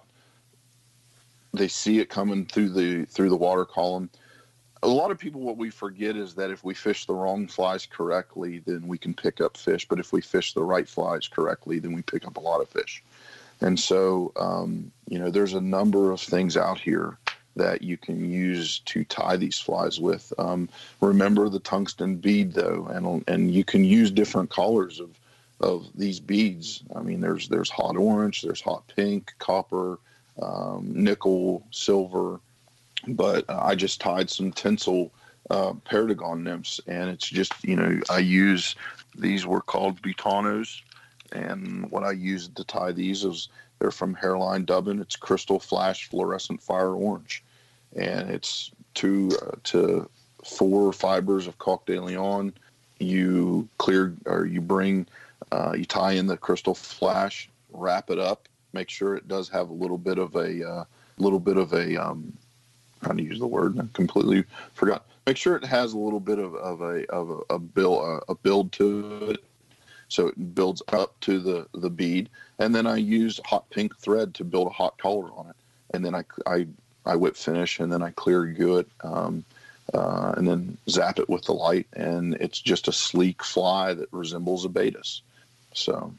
they see it coming through the through the water column. A lot of people, what we forget is that if we fish the wrong flies correctly, then we can pick up fish. But if we fish the right flies correctly, then we pick up a lot of fish. And so, um, you know, there's a number of things out here that you can use to tie these flies with. Um, remember the tungsten bead, though, and and you can use different colors of of these beads. I mean, there's there's hot orange, there's hot pink, copper, Um, nickel, silver, but uh, I just tied some tinsel uh, Perdigon nymphs, and it's just, you know, I use, these were called Butanos, and what I used to tie these is, they're from Hairline Dubbin. It's crystal flash fluorescent fire orange, and it's two uh, to four fibers of Coq de Leon. You clear, or you bring, uh, you tie in the crystal flash, wrap it up, make sure it does have a little bit of a uh, little bit of a um, trying to use the word, I completely forgot. Make sure it has a little bit of, of a of a, a build uh, a build to it, so it builds up to the, the bead. And then I use hot pink thread to build a hot collar on it. And then I I, I whip finish, and then I clear goo it, um, uh, and then zap it with the light, and it's just a sleek fly that resembles a Baetis. So.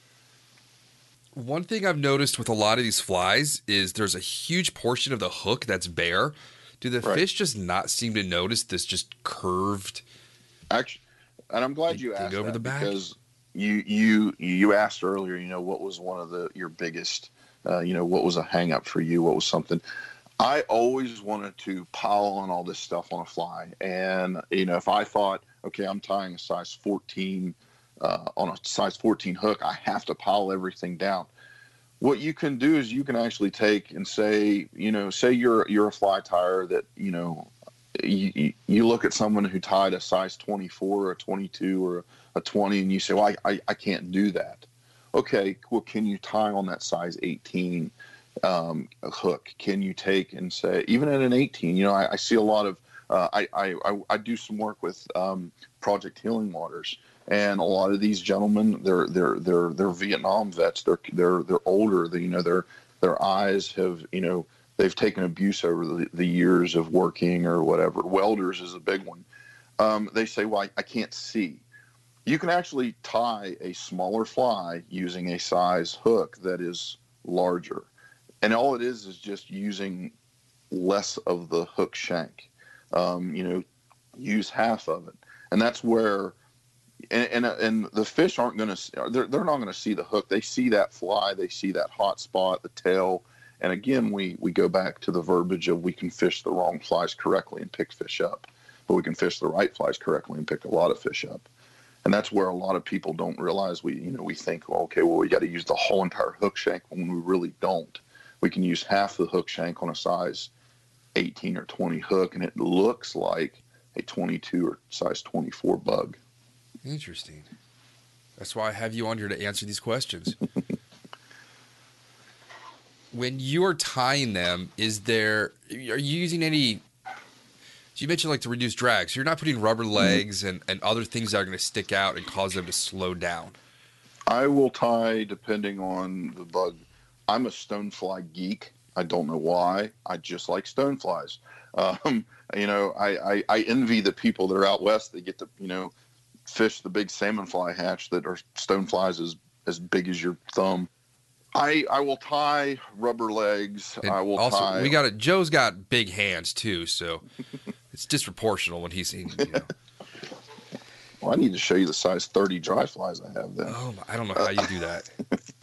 One thing I've noticed with a lot of these flies is there's a huge portion of the hook that's bare. Do the right. fish just not seem to notice this just curved? Actually, and I'm glad you asked over that, the back? because you you you asked earlier, you know, what was one of the your biggest, uh, you know, what was a hang up for you? What was something? I always wanted to pile on all this stuff on a fly, and you know, if I thought, okay, I'm tying a size fourteen. Uh, on a size fourteen hook, I have to pile everything down. What you can do is you can actually take and say, you know, say you're you're a fly tyer that, you know, you, you look at someone who tied a size twenty-four or a twenty-two or a twenty, and you say, well, I, I, I can't do that. Okay, well, can you tie on that size eighteen um, hook? Can you take and say, even at an eighteen, you know, I, I see a lot of, uh, I, I, I do some work with um, Project Healing Waters. And a lot of these gentlemen, they're they're they're they're Vietnam vets. They're they're they're older. They, you know, their their eyes have, you know, they've taken abuse over the, the years of working or whatever. Welders is a big one. Um, they say, well, I, I can't see. You can actually tie a smaller fly using a size hook that is larger, and all it is is just using less of the hook shank. Um, you know, use half of it, and that's where. And, and and the fish aren't going to, they're, they're not going to see the hook. They see that fly, they see that hot spot, the tail. And again, we, we go back to the verbiage of we can fish the wrong flies correctly and pick fish up, but we can fish the right flies correctly and pick a lot of fish up. And that's where a lot of people don't realize. We, you know, we think, well, okay, well, we got to use the whole entire hook shank, when we really don't. We can use half the hook shank on a size eighteen or twenty hook, and it looks like a twenty-two or size twenty-four bug. Interesting. That's why I have you on here to answer these questions. When you are tying them, is there, are you using any, you mentioned like to reduce drag, so you're not putting rubber legs and, and other things that are going to stick out and cause them to slow down? I will tie depending on the bug. I'm a stonefly geek. I don't know why. I just like stoneflies. Um, you know, I, I, I envy the people that are out west that get to, you know, fish the big salmon fly hatch that are stoneflies as, as big as your thumb. I I will tie rubber legs. And I will also, tie. we got it. Joe's got big hands too, so it's disproportional when he's, you know. Well, I need to show you the size thirty dry flies I have then. Oh, I don't know how you do that.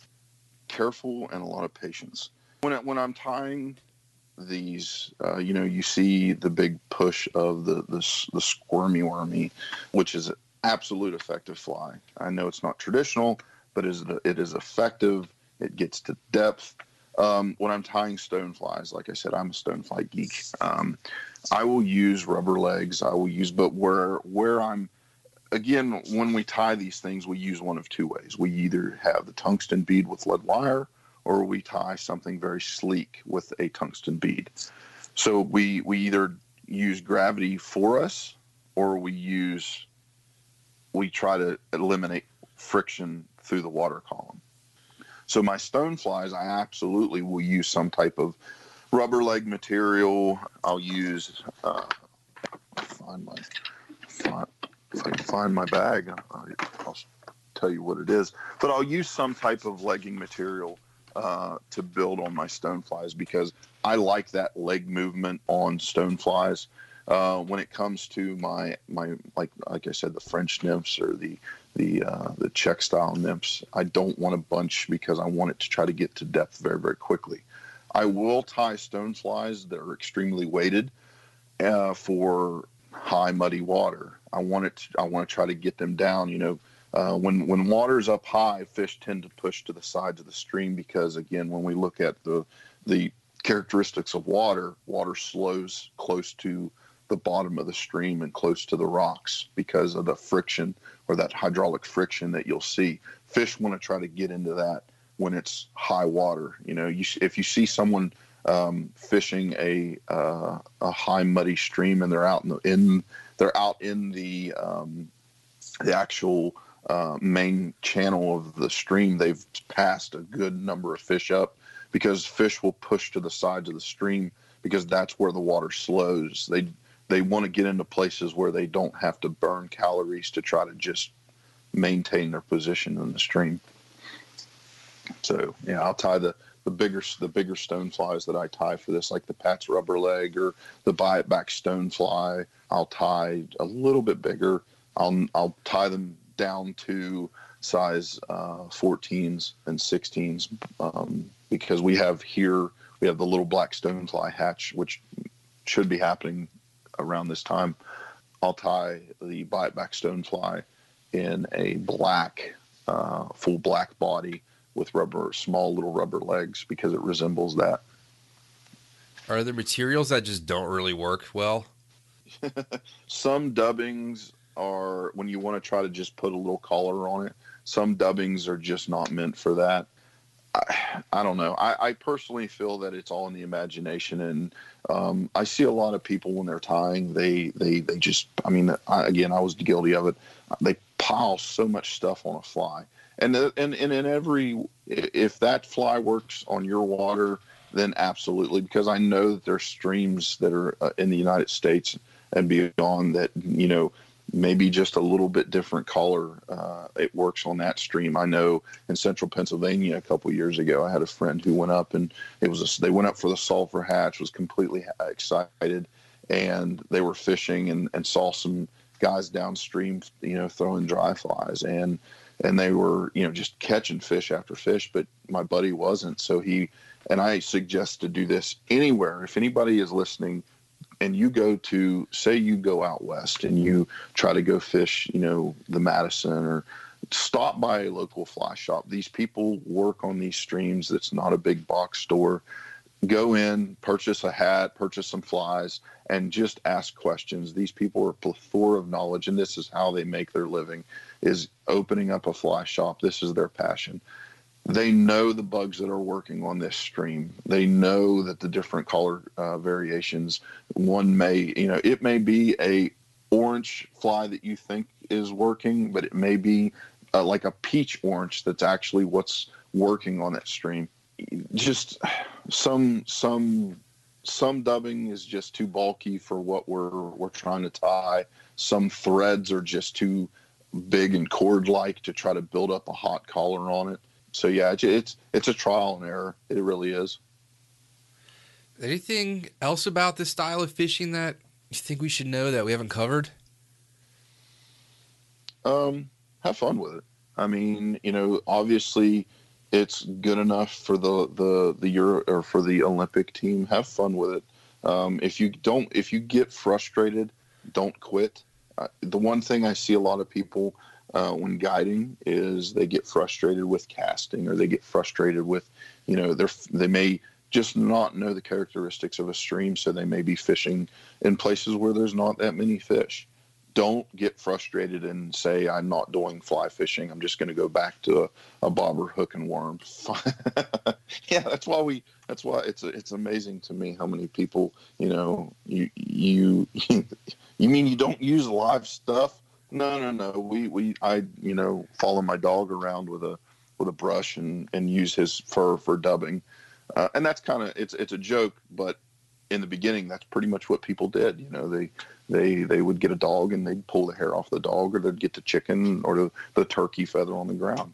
Careful and a lot of patience. When I, when I'm tying these, uh, you know, you see the big push of the the, the squirmy wormy, which is an absolute effective fly. I know it's not traditional, but it is, it is effective. It gets to depth. Um, when I'm tying stoneflies, like I said, I'm a stonefly geek. Um, I will use rubber legs. I will use, but where where I'm, again, when we tie these things, we use one of two ways. We either have the tungsten bead with lead wire, or we tie something very sleek with a tungsten bead. So we we either use gravity for us, or we use we try to eliminate friction through the water column. So my stoneflies, I absolutely will use some type of rubber leg material. I'll use, uh, find my, find, if I can find my bag, I'll, I'll tell you what it is. But I'll use some type of legging material uh, to build on my stoneflies because I like that leg movement on stoneflies. Uh, when it comes to my my like like I said, the French nymphs or the the uh, the Czech style nymphs, I don't want a bunch because I want it to try to get to depth very very quickly. I will tie stoneflies that are extremely weighted uh, for high muddy water. I want it. To, I want to try to get them down. You know, uh, when when water's up high, fish tend to push to the sides of the stream because again, when we look at the the characteristics of water, water slows close to the bottom of the stream and close to the rocks because of the friction or that hydraulic friction that you'll see. Fish want to try to get into that when it's high water. You know, you, if you see someone um, fishing a uh, a high muddy stream and they're out in the in they're out in the um, the actual uh, main channel of the stream, they've passed a good number of fish up because fish will push to the sides of the stream because that's where the water slows. They They want to get into places where they don't have to burn calories to try to just maintain their position in the stream. So yeah, I'll tie the, the bigger the bigger stoneflies that I tie for this, like the Pat's rubber leg or the buy it back stonefly. I'll tie a little bit bigger. I'll I'll tie them down to size uh, fourteens and sixteens um, because we have here we have the little black stonefly hatch, which should be happening around this time. I'll tie the buy it back stonefly in a black, uh, full black body with rubber, small little rubber legs because it resembles that. Are there materials that just don't really work well? Some dubbings are, when you want to try to just put a little collar on it, some dubbings are just not meant for that. I, I don't know. I, I personally feel that it's all in the imagination, and um, I see a lot of people when they're tying, they they they just. I mean, I, again, I was guilty of it. They pile so much stuff on a fly, and and and in every, if that fly works on your water, then absolutely, because I know that there's streams that are uh, in the United States and beyond that, you know, maybe just a little bit different color. Uh, it works on that stream. I know in central Pennsylvania a couple years ago, I had a friend who went up and it was, a, they went up for the sulfur hatch, was completely excited, and they were fishing and, and saw some guys downstream, you know, throwing dry flies, and, and they were, you know, just catching fish after fish, but my buddy wasn't. So he, and I suggest to do this anywhere. If anybody is listening, and you go to, say you go out west and you try to go fish, you know, the Madison, or stop by a local fly shop. These people work on these streams. That's not a big box store. Go in, purchase a hat, purchase some flies, and just ask questions. These people are a plethora of knowledge, and this is how they make their living, is opening up a fly shop. This is their passion. They know the bugs that are working on this stream. They know that the different color uh, variations, one may, you know, it may be a orange fly that you think is working, but it may be uh, like a peach orange that's actually what's working on that stream. Just some some some dubbing is just too bulky for what we're we're trying to tie. Some threads are just too big and cord-like to try to build up a hot collar on it. So yeah, it's it's, it's a trial and error. It really is. Anything else about this style of fishing that you think we should know that we haven't covered? Um, have fun with it. I mean, you know, obviously it's good enough for the, the, the Euro or for the Olympic team. Have fun with it. Um, if you don't, if you get frustrated, don't quit. Uh, the one thing I see a lot of people uh, when guiding is they get frustrated with casting, or they get frustrated with, you know, they're, they may just not know the characteristics of a stream. So they may be fishing in places where there's not that many fish. Don't get frustrated and say, I'm not doing fly fishing. I'm just going to go back to a, a bobber, hook, and worm. Yeah, that's why we. That's why it's it's amazing to me how many people, you know, you you you mean you don't use live stuff? No, no, no. We we I you know follow my dog around with a with a brush and and use his fur for dubbing, uh, and that's kind of it's it's a joke, but in the beginning, that's pretty much what people did. You know, they they they would get a dog and they'd pull the hair off the dog, or they'd get the chicken or the, the turkey feather on the ground.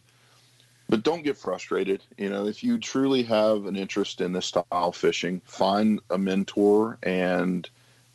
But don't get frustrated. You know, if you truly have an interest in this style fishing, find a mentor and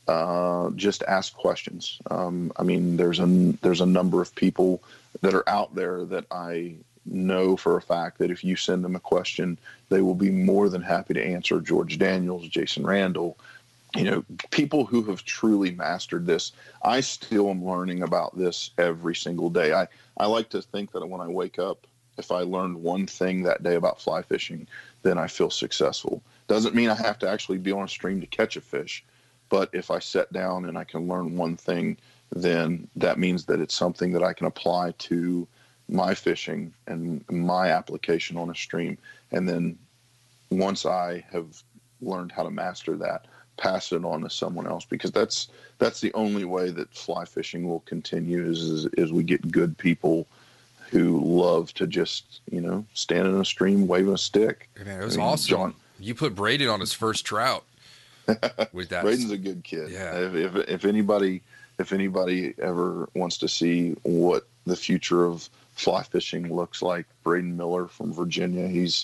uh, just ask questions. Um, I mean, there's a there's a number of people that are out there that I know for a fact that if you send them a question, they will be more than happy to answer. George Daniels, Jason Randall, you know, people who have truly mastered this. I still am learning about this every single day. I, I like to think that when I wake up, if I learned one thing that day about fly fishing, then I feel successful. Doesn't mean I have to actually be on a stream to catch a fish, but if I sit down and I can learn one thing, then that means that it's something that I can apply to my fishing and my application on a stream. And then once I have learned how to master that, pass it on to someone else, because that's that's the only way that fly fishing will continue is, is, is we get good people who love to just, you know, stand in a stream waving a stick. Hey man, it was I mean, awesome. John, you put Braden on his first trout with that. Braden's a good kid. Yeah. If, if, if anybody if anybody ever wants to see what the future of fly fishing looks like, Braden Miller from Virginia, he's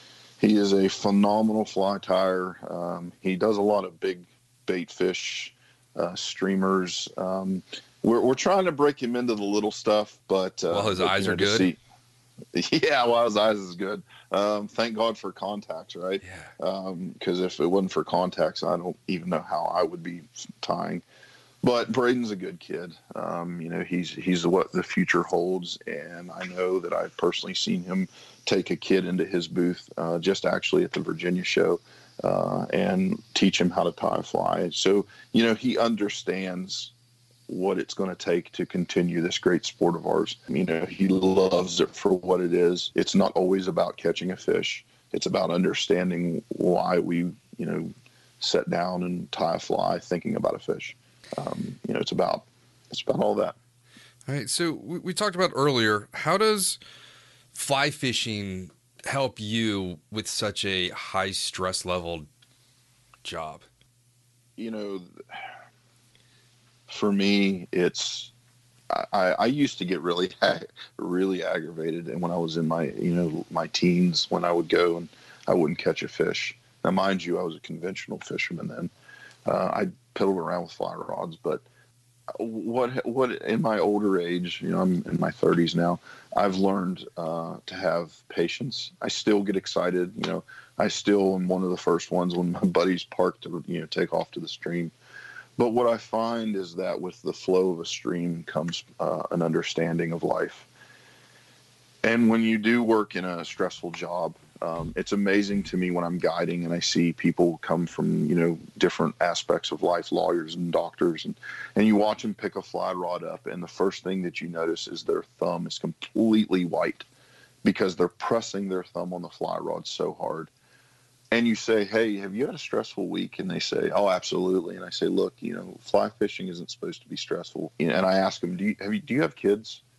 he is a phenomenal fly tire. Um, he does a lot of big bait fish, uh, streamers. Um, we're we're trying to break him into the little stuff, but uh, well, his but, eyes you know, are good. See, yeah, well, his eyes is good. Um, thank God for contacts, right? Yeah. Because um, if it wasn't for contacts, I don't even know how I would be tying. But Braden's a good kid. Um, you know, he's he's what the future holds, and I know that I've personally seen him take a kid into his booth, uh, just actually at the Virginia show, uh, and teach him how to tie a fly. So, you know, he understands what it's going to take to continue this great sport of ours. You know, he loves it for what it is. It's not always about catching a fish. It's about understanding why we, you know, sit down and tie a fly thinking about a fish. Um, you know, it's about it's about all that. All right. So we, we talked about earlier, how does fly fishing help you with such a high stress level job? You know, for me, it's I, I used to get really really aggravated, and when I was in my you know my teens, when I would go and I wouldn't catch a fish. Now, mind you, I was a conventional fisherman then. Uh, I piddled around with fly rods, but what what in my older age, you know, I'm in my thirties now, I've learned uh, to have patience. I still get excited, you know. I still am one of the first ones when my buddies park to you know take off to the stream. But what I find is that with the flow of a stream comes uh, an understanding of life. And when you do work in a stressful job, um, it's amazing to me when I'm guiding and I see people come from, you know, different aspects of life, lawyers and doctors, and, and you watch them pick a fly rod up, and the first thing that you notice is their thumb is completely white because they're pressing their thumb on the fly rod so hard. And you say, hey, have you had a stressful week? And they say, oh, absolutely. And I say, look, you know, fly fishing isn't supposed to be stressful. And I ask them, do you have, you, do you have kids?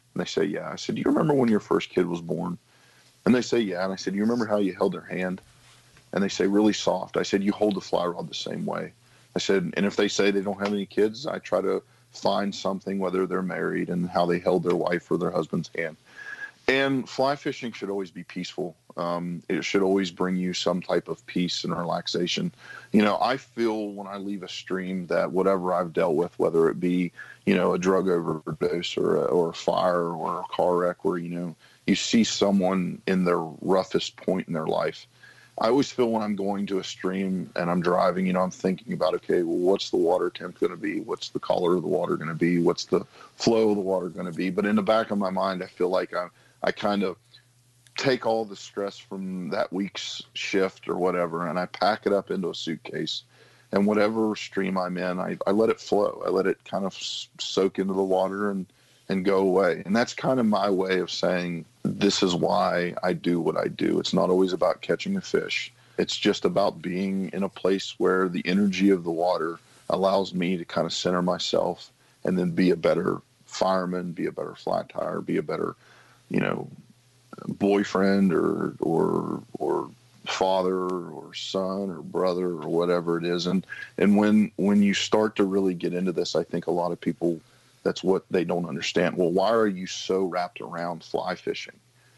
And they say, yeah. I said, do you remember when your first kid was born? And they say, yeah. And I said, do you remember how you held their hand? And they say, really soft. I said, you hold the fly rod the same way. I said, and if they say they don't have any kids, I try to find something, whether they're married and how they held their wife or their husband's hand. And fly fishing should always be peaceful. Um, it should always bring you some type of peace and relaxation. You know, I feel when I leave a stream that whatever I've dealt with, whether it be, you know, a drug overdose or a, or a fire or a car wreck where, you know, you see someone in their roughest point in their life. I always feel when I'm going to a stream and I'm driving, you know, I'm thinking about, okay, well, what's the water temp going to be? What's the color of the water going to be? What's the flow of the water going to be? But in the back of my mind, I feel like I, I kind of take all the stress from that week's shift or whatever, and I pack it up into a suitcase. And whatever stream I'm in, I, I let it flow. I let it kind of soak into the water and, and go away. And that's kind of my way of saying, this is why I do what I do. It's not always about catching a fish. It's just about being in a place where the energy of the water allows me to kind of center myself and then be a better fireman, be a better flat tire, be a better, you know, boyfriend or, or, or father or son or brother or whatever it is. And, and when, when you start to really get into this, I think a lot of people, that's what they don't understand. Well, why are you so wrapped around fly fishing?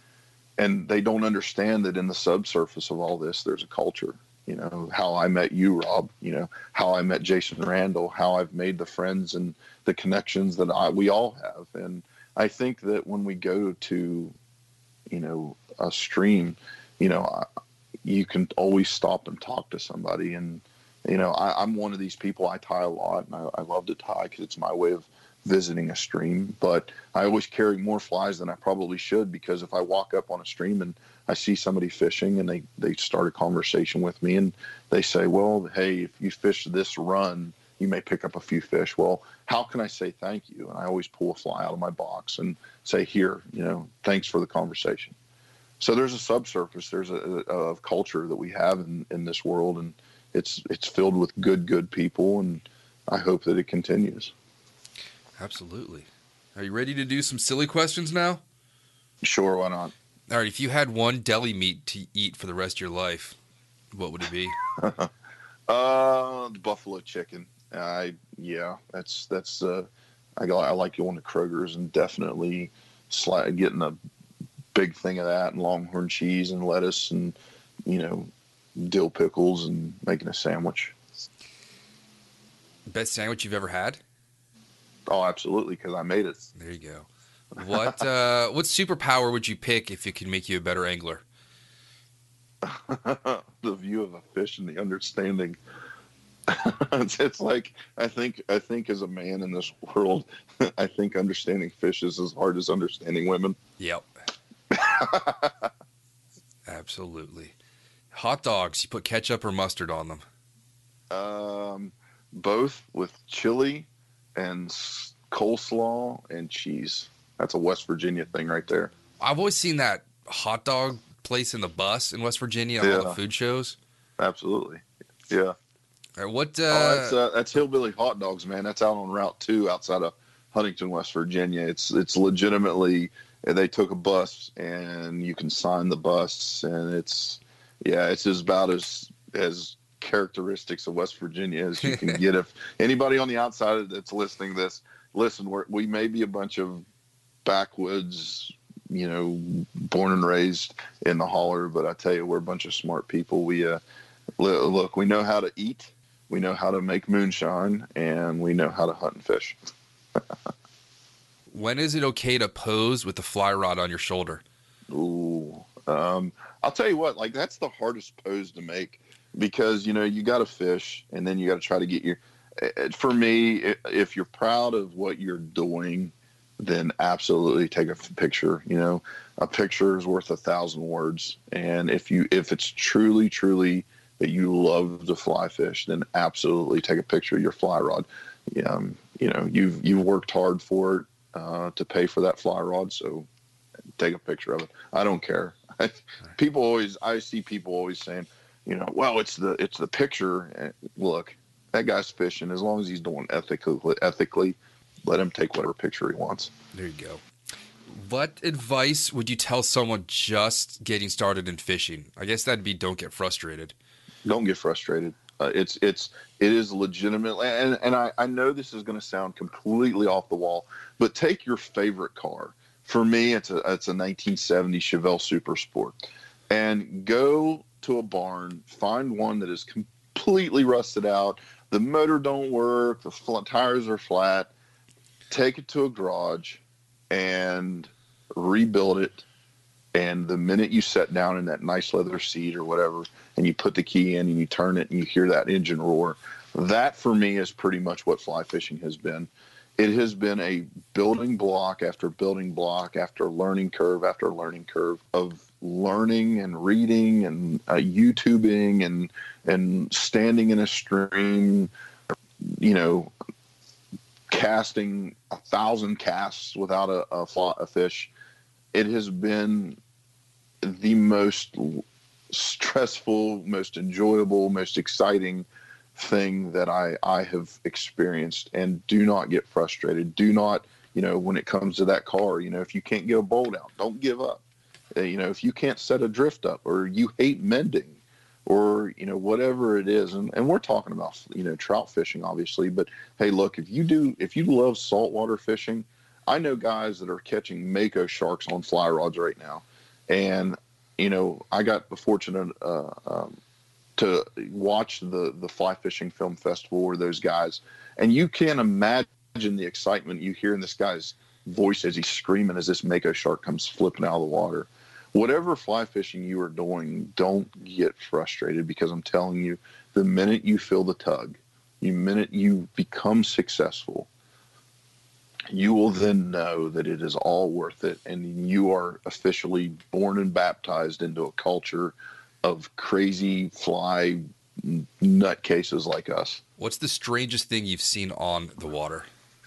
And they don't understand that in the subsurface of all this, there's a culture. You know, how I met you, Rob, you know, how I met Jason Randall, how I've made the friends and the connections that I, we all have. And I think that when we go to, you know, a stream, you know, I, you can always stop and talk to somebody. And, you know, I, I'm one of these people, I tie a lot, and I, I love to tie because it's my way of visiting a stream. But I always carry more flies than I probably should, because if I walk up on a stream and I see somebody fishing and they, they start a conversation with me and they say, well, hey, if you fish this run, you may pick up a few fish. Well, how can I say thank you? And I always pull a fly out of my box and say, here, you know, thanks for the conversation. So there's a subsurface, there's a, a, a culture that we have in, in this world, and it's it's filled with good, good people, and I hope that it continues. Absolutely. Are you ready to do some silly questions now? Sure, why not? All right, if you had one deli meat to eat for the rest of your life, what would it be? uh, buffalo chicken. I yeah, that's that's. Uh, I I like going to Kroger's and definitely slide, getting a big thing of that and Longhorn cheese and lettuce and, you know, dill pickles and making a sandwich. Best sandwich you've ever had? Oh, absolutely, because I made it. There you go. What uh, what superpower would you pick if it could make you a better angler? The view of a fish and the understanding. it's, it's like I think I think as a man in this world, I think understanding fish is as hard as understanding women. Yep. Absolutely. Hot dogs, you put ketchup or mustard on them? Um, both, with chili and coleslaw and cheese. That's a West Virginia thing right there. I've always seen that hot dog place in the bus in West Virginia on yeah. all the food shows. Absolutely. Yeah. All right, what? Uh... Oh, that's, uh, that's Hillbilly Hot Dogs, man. That's out on Route two outside of Huntington, West Virginia. It's it's legitimately, they took a bus and you can sign the bus, and it's, yeah, it's as about as as characteristics of West Virginia as you can get. If anybody on the outside that's listening to this, listen, we're, we may be a bunch of backwoods, you know, born and raised in the holler, but I tell you, we're a bunch of smart people. We uh, look, we know how to eat, we know how to make moonshine, and we know how to hunt and fish. When is it okay to pose with the fly rod on your shoulder? Ooh, um, I'll tell you what, like that's the hardest pose to make, because, you know, you got to fish and then you got to try to get your, for me, if you're proud of what you're doing, then absolutely take a picture. You know, a picture is worth a thousand words. And if you, if it's truly, truly that you love to fly fish, then absolutely take a picture of your fly rod. Um, you know, you've, you've worked hard for it. Uh, to pay for that fly rod, so take a picture of it. I don't care. people always, I see people always saying, you know, well, it's the it's the picture. Look, that guy's fishing. As long as he's doing ethically, ethically, let him take whatever picture he wants. There you go. What advice would you tell someone just getting started in fishing? I guess that'd be don't get frustrated. Don't get frustrated. Uh, it's it's it is legitimately, and and I, I know this is going to sound completely off the wall, but take your favorite car. For me, it's a it's a nineteen seventy Chevelle Super Sport, and go to a barn, find one that is completely rusted out. The motor don't work. The fl- tires are flat. Take it to a garage and rebuild it. And the minute you sit down in that nice leather seat or whatever, and you put the key in and you turn it and you hear that engine roar, that for me is pretty much what fly fishing has been. It has been a building block after building block after learning curve after learning curve of learning and reading and uh, YouTubing and and standing in a stream, you know, casting a thousand casts without a, a, fly, a fish. It has been the most stressful, most enjoyable, most exciting thing that I, I have experienced. And do not get frustrated. Do not, you know, when it comes to that car, you know, if you can't get a bolt out, don't give up. Uh, you know, if you can't set a drift up or you hate mending or, you know, whatever it is. And, and we're talking about, you know, trout fishing, obviously. But, hey, look, if you do, if you love saltwater fishing, I know guys that are catching mako sharks on fly rods right now. And, you know, I got the fortunate uh, um, to watch the, the fly fishing film festival where those guys, and you can't imagine the excitement you hear in this guy's voice as he's screaming as this mako shark comes flipping out of the water. Whatever fly fishing you are doing, don't get frustrated, because I'm telling you, the minute you feel the tug, the minute you become successful, you will then know that it is all worth it, and you are officially born and baptized into a culture of crazy fly nutcases like us. What's the strangest thing you've seen on the water?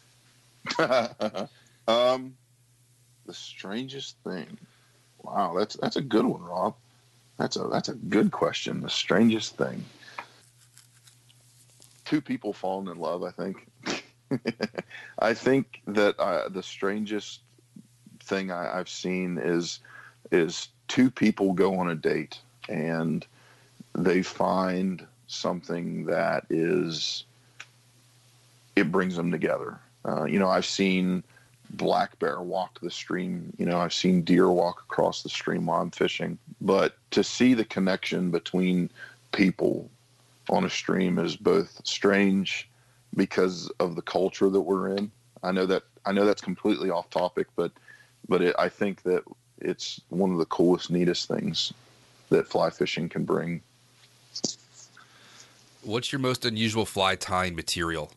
um, the strangest thing. Wow, that's that's a good one, Rob. That's a that's a good question. The strangest thing. Two people falling in love, I think. I think that uh, the strangest thing I, I've seen is is two people go on a date and they find something that is, it brings them together. Uh, you know, I've seen black bear walk the stream. You know, I've seen deer walk across the stream while I'm fishing. But to see the connection between people on a stream is both strange because of the culture that we're in. I know that I know that's completely off topic, but but it, I think that it's one of the coolest, neatest things that fly fishing can bring. What's your most unusual fly tying material?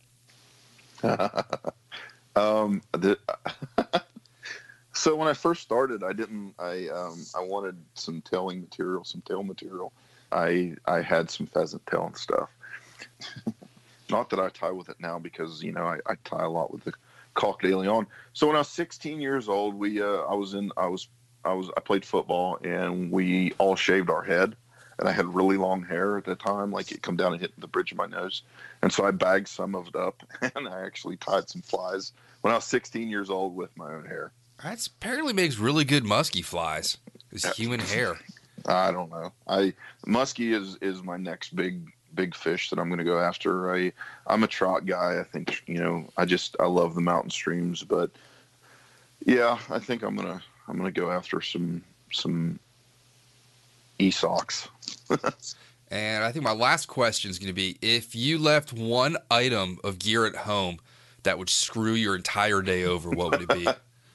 um, the, so when I first started, I didn't. I um, I wanted some tailing material, some tail material. I I had some pheasant tail and stuff. Not that I tie with it now, because, you know, I, I tie a lot with the Caulk de Leon. So when I was sixteen years old, we uh, I was in I was I was I played football, and we all shaved our head, and I had really long hair at the time, like it come down and hit the bridge of my nose, and so I bagged some of it up, and I actually tied some flies when I was sixteen years old with my own hair. That apparently makes really good muskie flies. It's human hair. I don't know. I muskie is is my next big. big fish that I'm going to go after. I, I'm a trout guy. I think, you know, I just, I love the mountain streams, but yeah, I think I'm going to, I'm going to go after some, some e-socks. And I think my last question is going to be, if you left one item of gear at home that would screw your entire day over, what would it be?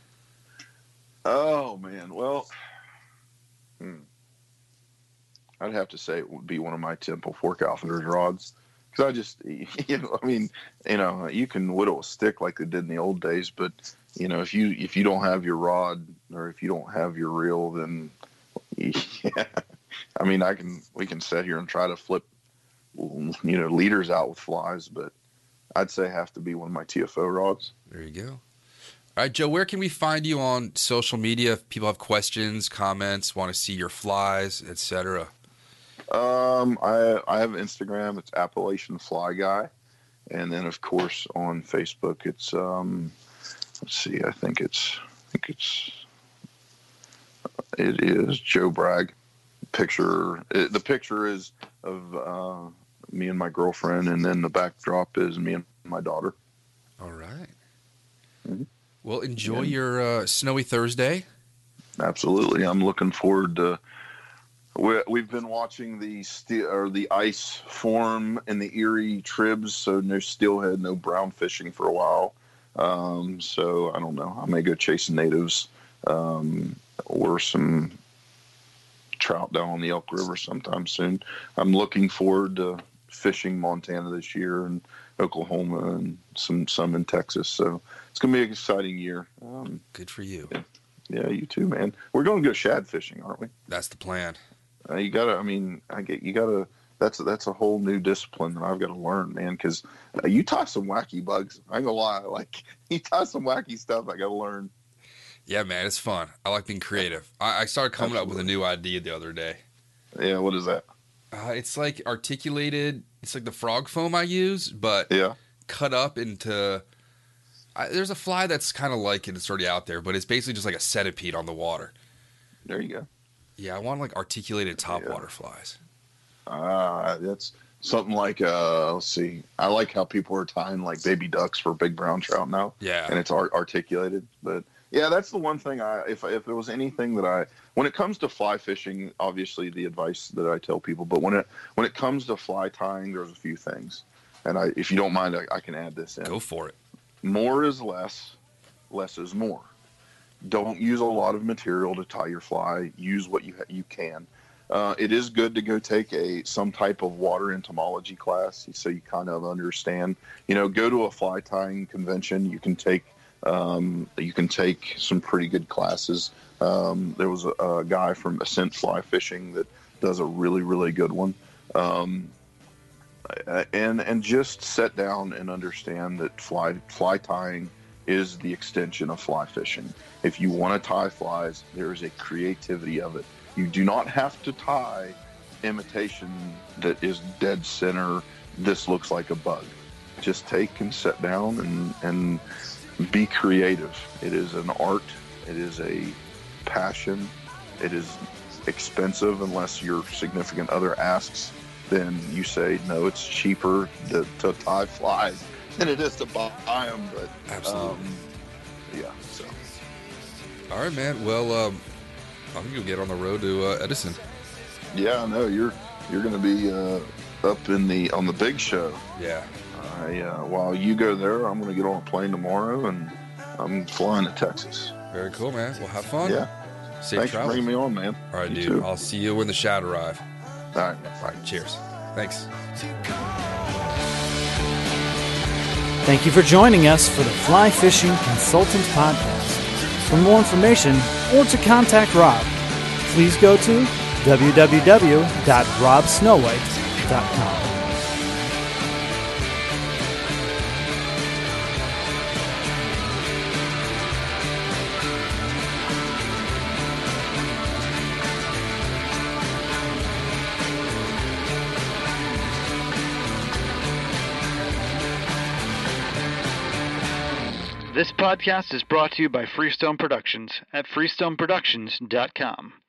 Oh man. Well, hmm. I'd have to say it would be one of my Temple Fork Outfitters rods, because I just, you know, I mean, you know, you can whittle a stick like they did in the old days, but you know, if you if you don't have your rod, or if you don't have your reel, then yeah, I mean, I can we can sit here and try to flip, you know, leaders out with flies, but I'd say have to be one of my T F O rods. There you go. All right, Joe, where can we find you on social media if people have questions, comments, want to see your flies, et cetera? Um, I I have Instagram. It's Appalachian Fly Guy, and then of course on Facebook it's um, let's see, I think it's think it's it is Joe Bragg. Picture it, the picture is of uh, me and my girlfriend, and then the backdrop is me and my daughter. All right. Mm-hmm. Well, enjoy Yeah. your uh, snowy Thursday. Absolutely, I'm looking forward to. We, we've been watching the ste- or the ice form in the Erie Tribs, so no steelhead, no brown fishing for a while. Um, so I don't know. I may go chasing natives um, or some trout down on the Elk River sometime soon. I'm looking forward to fishing Montana this year and Oklahoma and some some in Texas. So it's gonna be an exciting year. Um, Good for you. Yeah. Yeah, you too, man. We're going to go shad fishing, aren't we? That's the plan. Uh, you gotta. I mean, I get you gotta. That's that's a whole new discipline that I've got to learn, man. Because uh, you tie some wacky bugs. I ain't gonna lie. Like you tie some wacky stuff. I got to learn. Yeah, man, it's fun. I like being creative. I, I started coming Absolutely. up with a new idea the other day. Yeah. What is that? Uh, it's like articulated. It's like the frog foam I use, but Yeah. cut up into. I, there's a fly that's kind of like it. It's already out there, but it's basically just like a centipede on the water. There you go. Yeah, I want like articulated topwater Yeah. flies. Uh, that's something like, uh, let's see. I like how people are tying like baby ducks for big brown trout now. Yeah. And it's art- articulated. But yeah, that's the one thing I, if, if there was anything that I, when it comes to fly fishing, obviously the advice that I tell people, but when it, when it comes to fly tying, there's a few things. And I, if you don't mind, I, I can add this in. Go for it. More is less, less is more. Don't use a lot of material to tie your fly. Use what you you can. Uh, it is good to go take a some type of water entomology class, so you kind of understand. You know, go to a fly tying convention. You can take um, you can take some pretty good classes. Um, there was a, a guy from Ascent Fly Fishing that does a really really good one. Um, and and just sit down and understand that fly fly tying is the extension of fly fishing. If you want to tie flies, there is a creativity of it. You do not have to tie imitation that is dead center. This looks like a bug. Just take and sit down and and be creative. It is an art. It is a passion. It is expensive unless your significant other asks. Then you say, no, it's cheaper to, to tie flies than it is to buy them. But Absolutely. um, yeah. So All right, man. Well, um, I'm gonna go get on the road to uh, Edison. yeah, no, you're you're going to be uh, up in the on the big show. Yeah. I, uh, while you go there, I'm going to get on a plane tomorrow and I'm flying to Texas. Very cool, man. Well, have fun. Yeah. Safe Thanks travels. for bringing me on, man. All right, You dude. too. I'll see you when the shad arrive. All right. All right. Cheers. Thanks. Thank you for joining us for the Fly Fishing Consultant Podcast. For more information or to contact Rob, please go to w w w dot rob snowhite dot com. This podcast is brought to you by Freestone Productions at freestone productions dot com.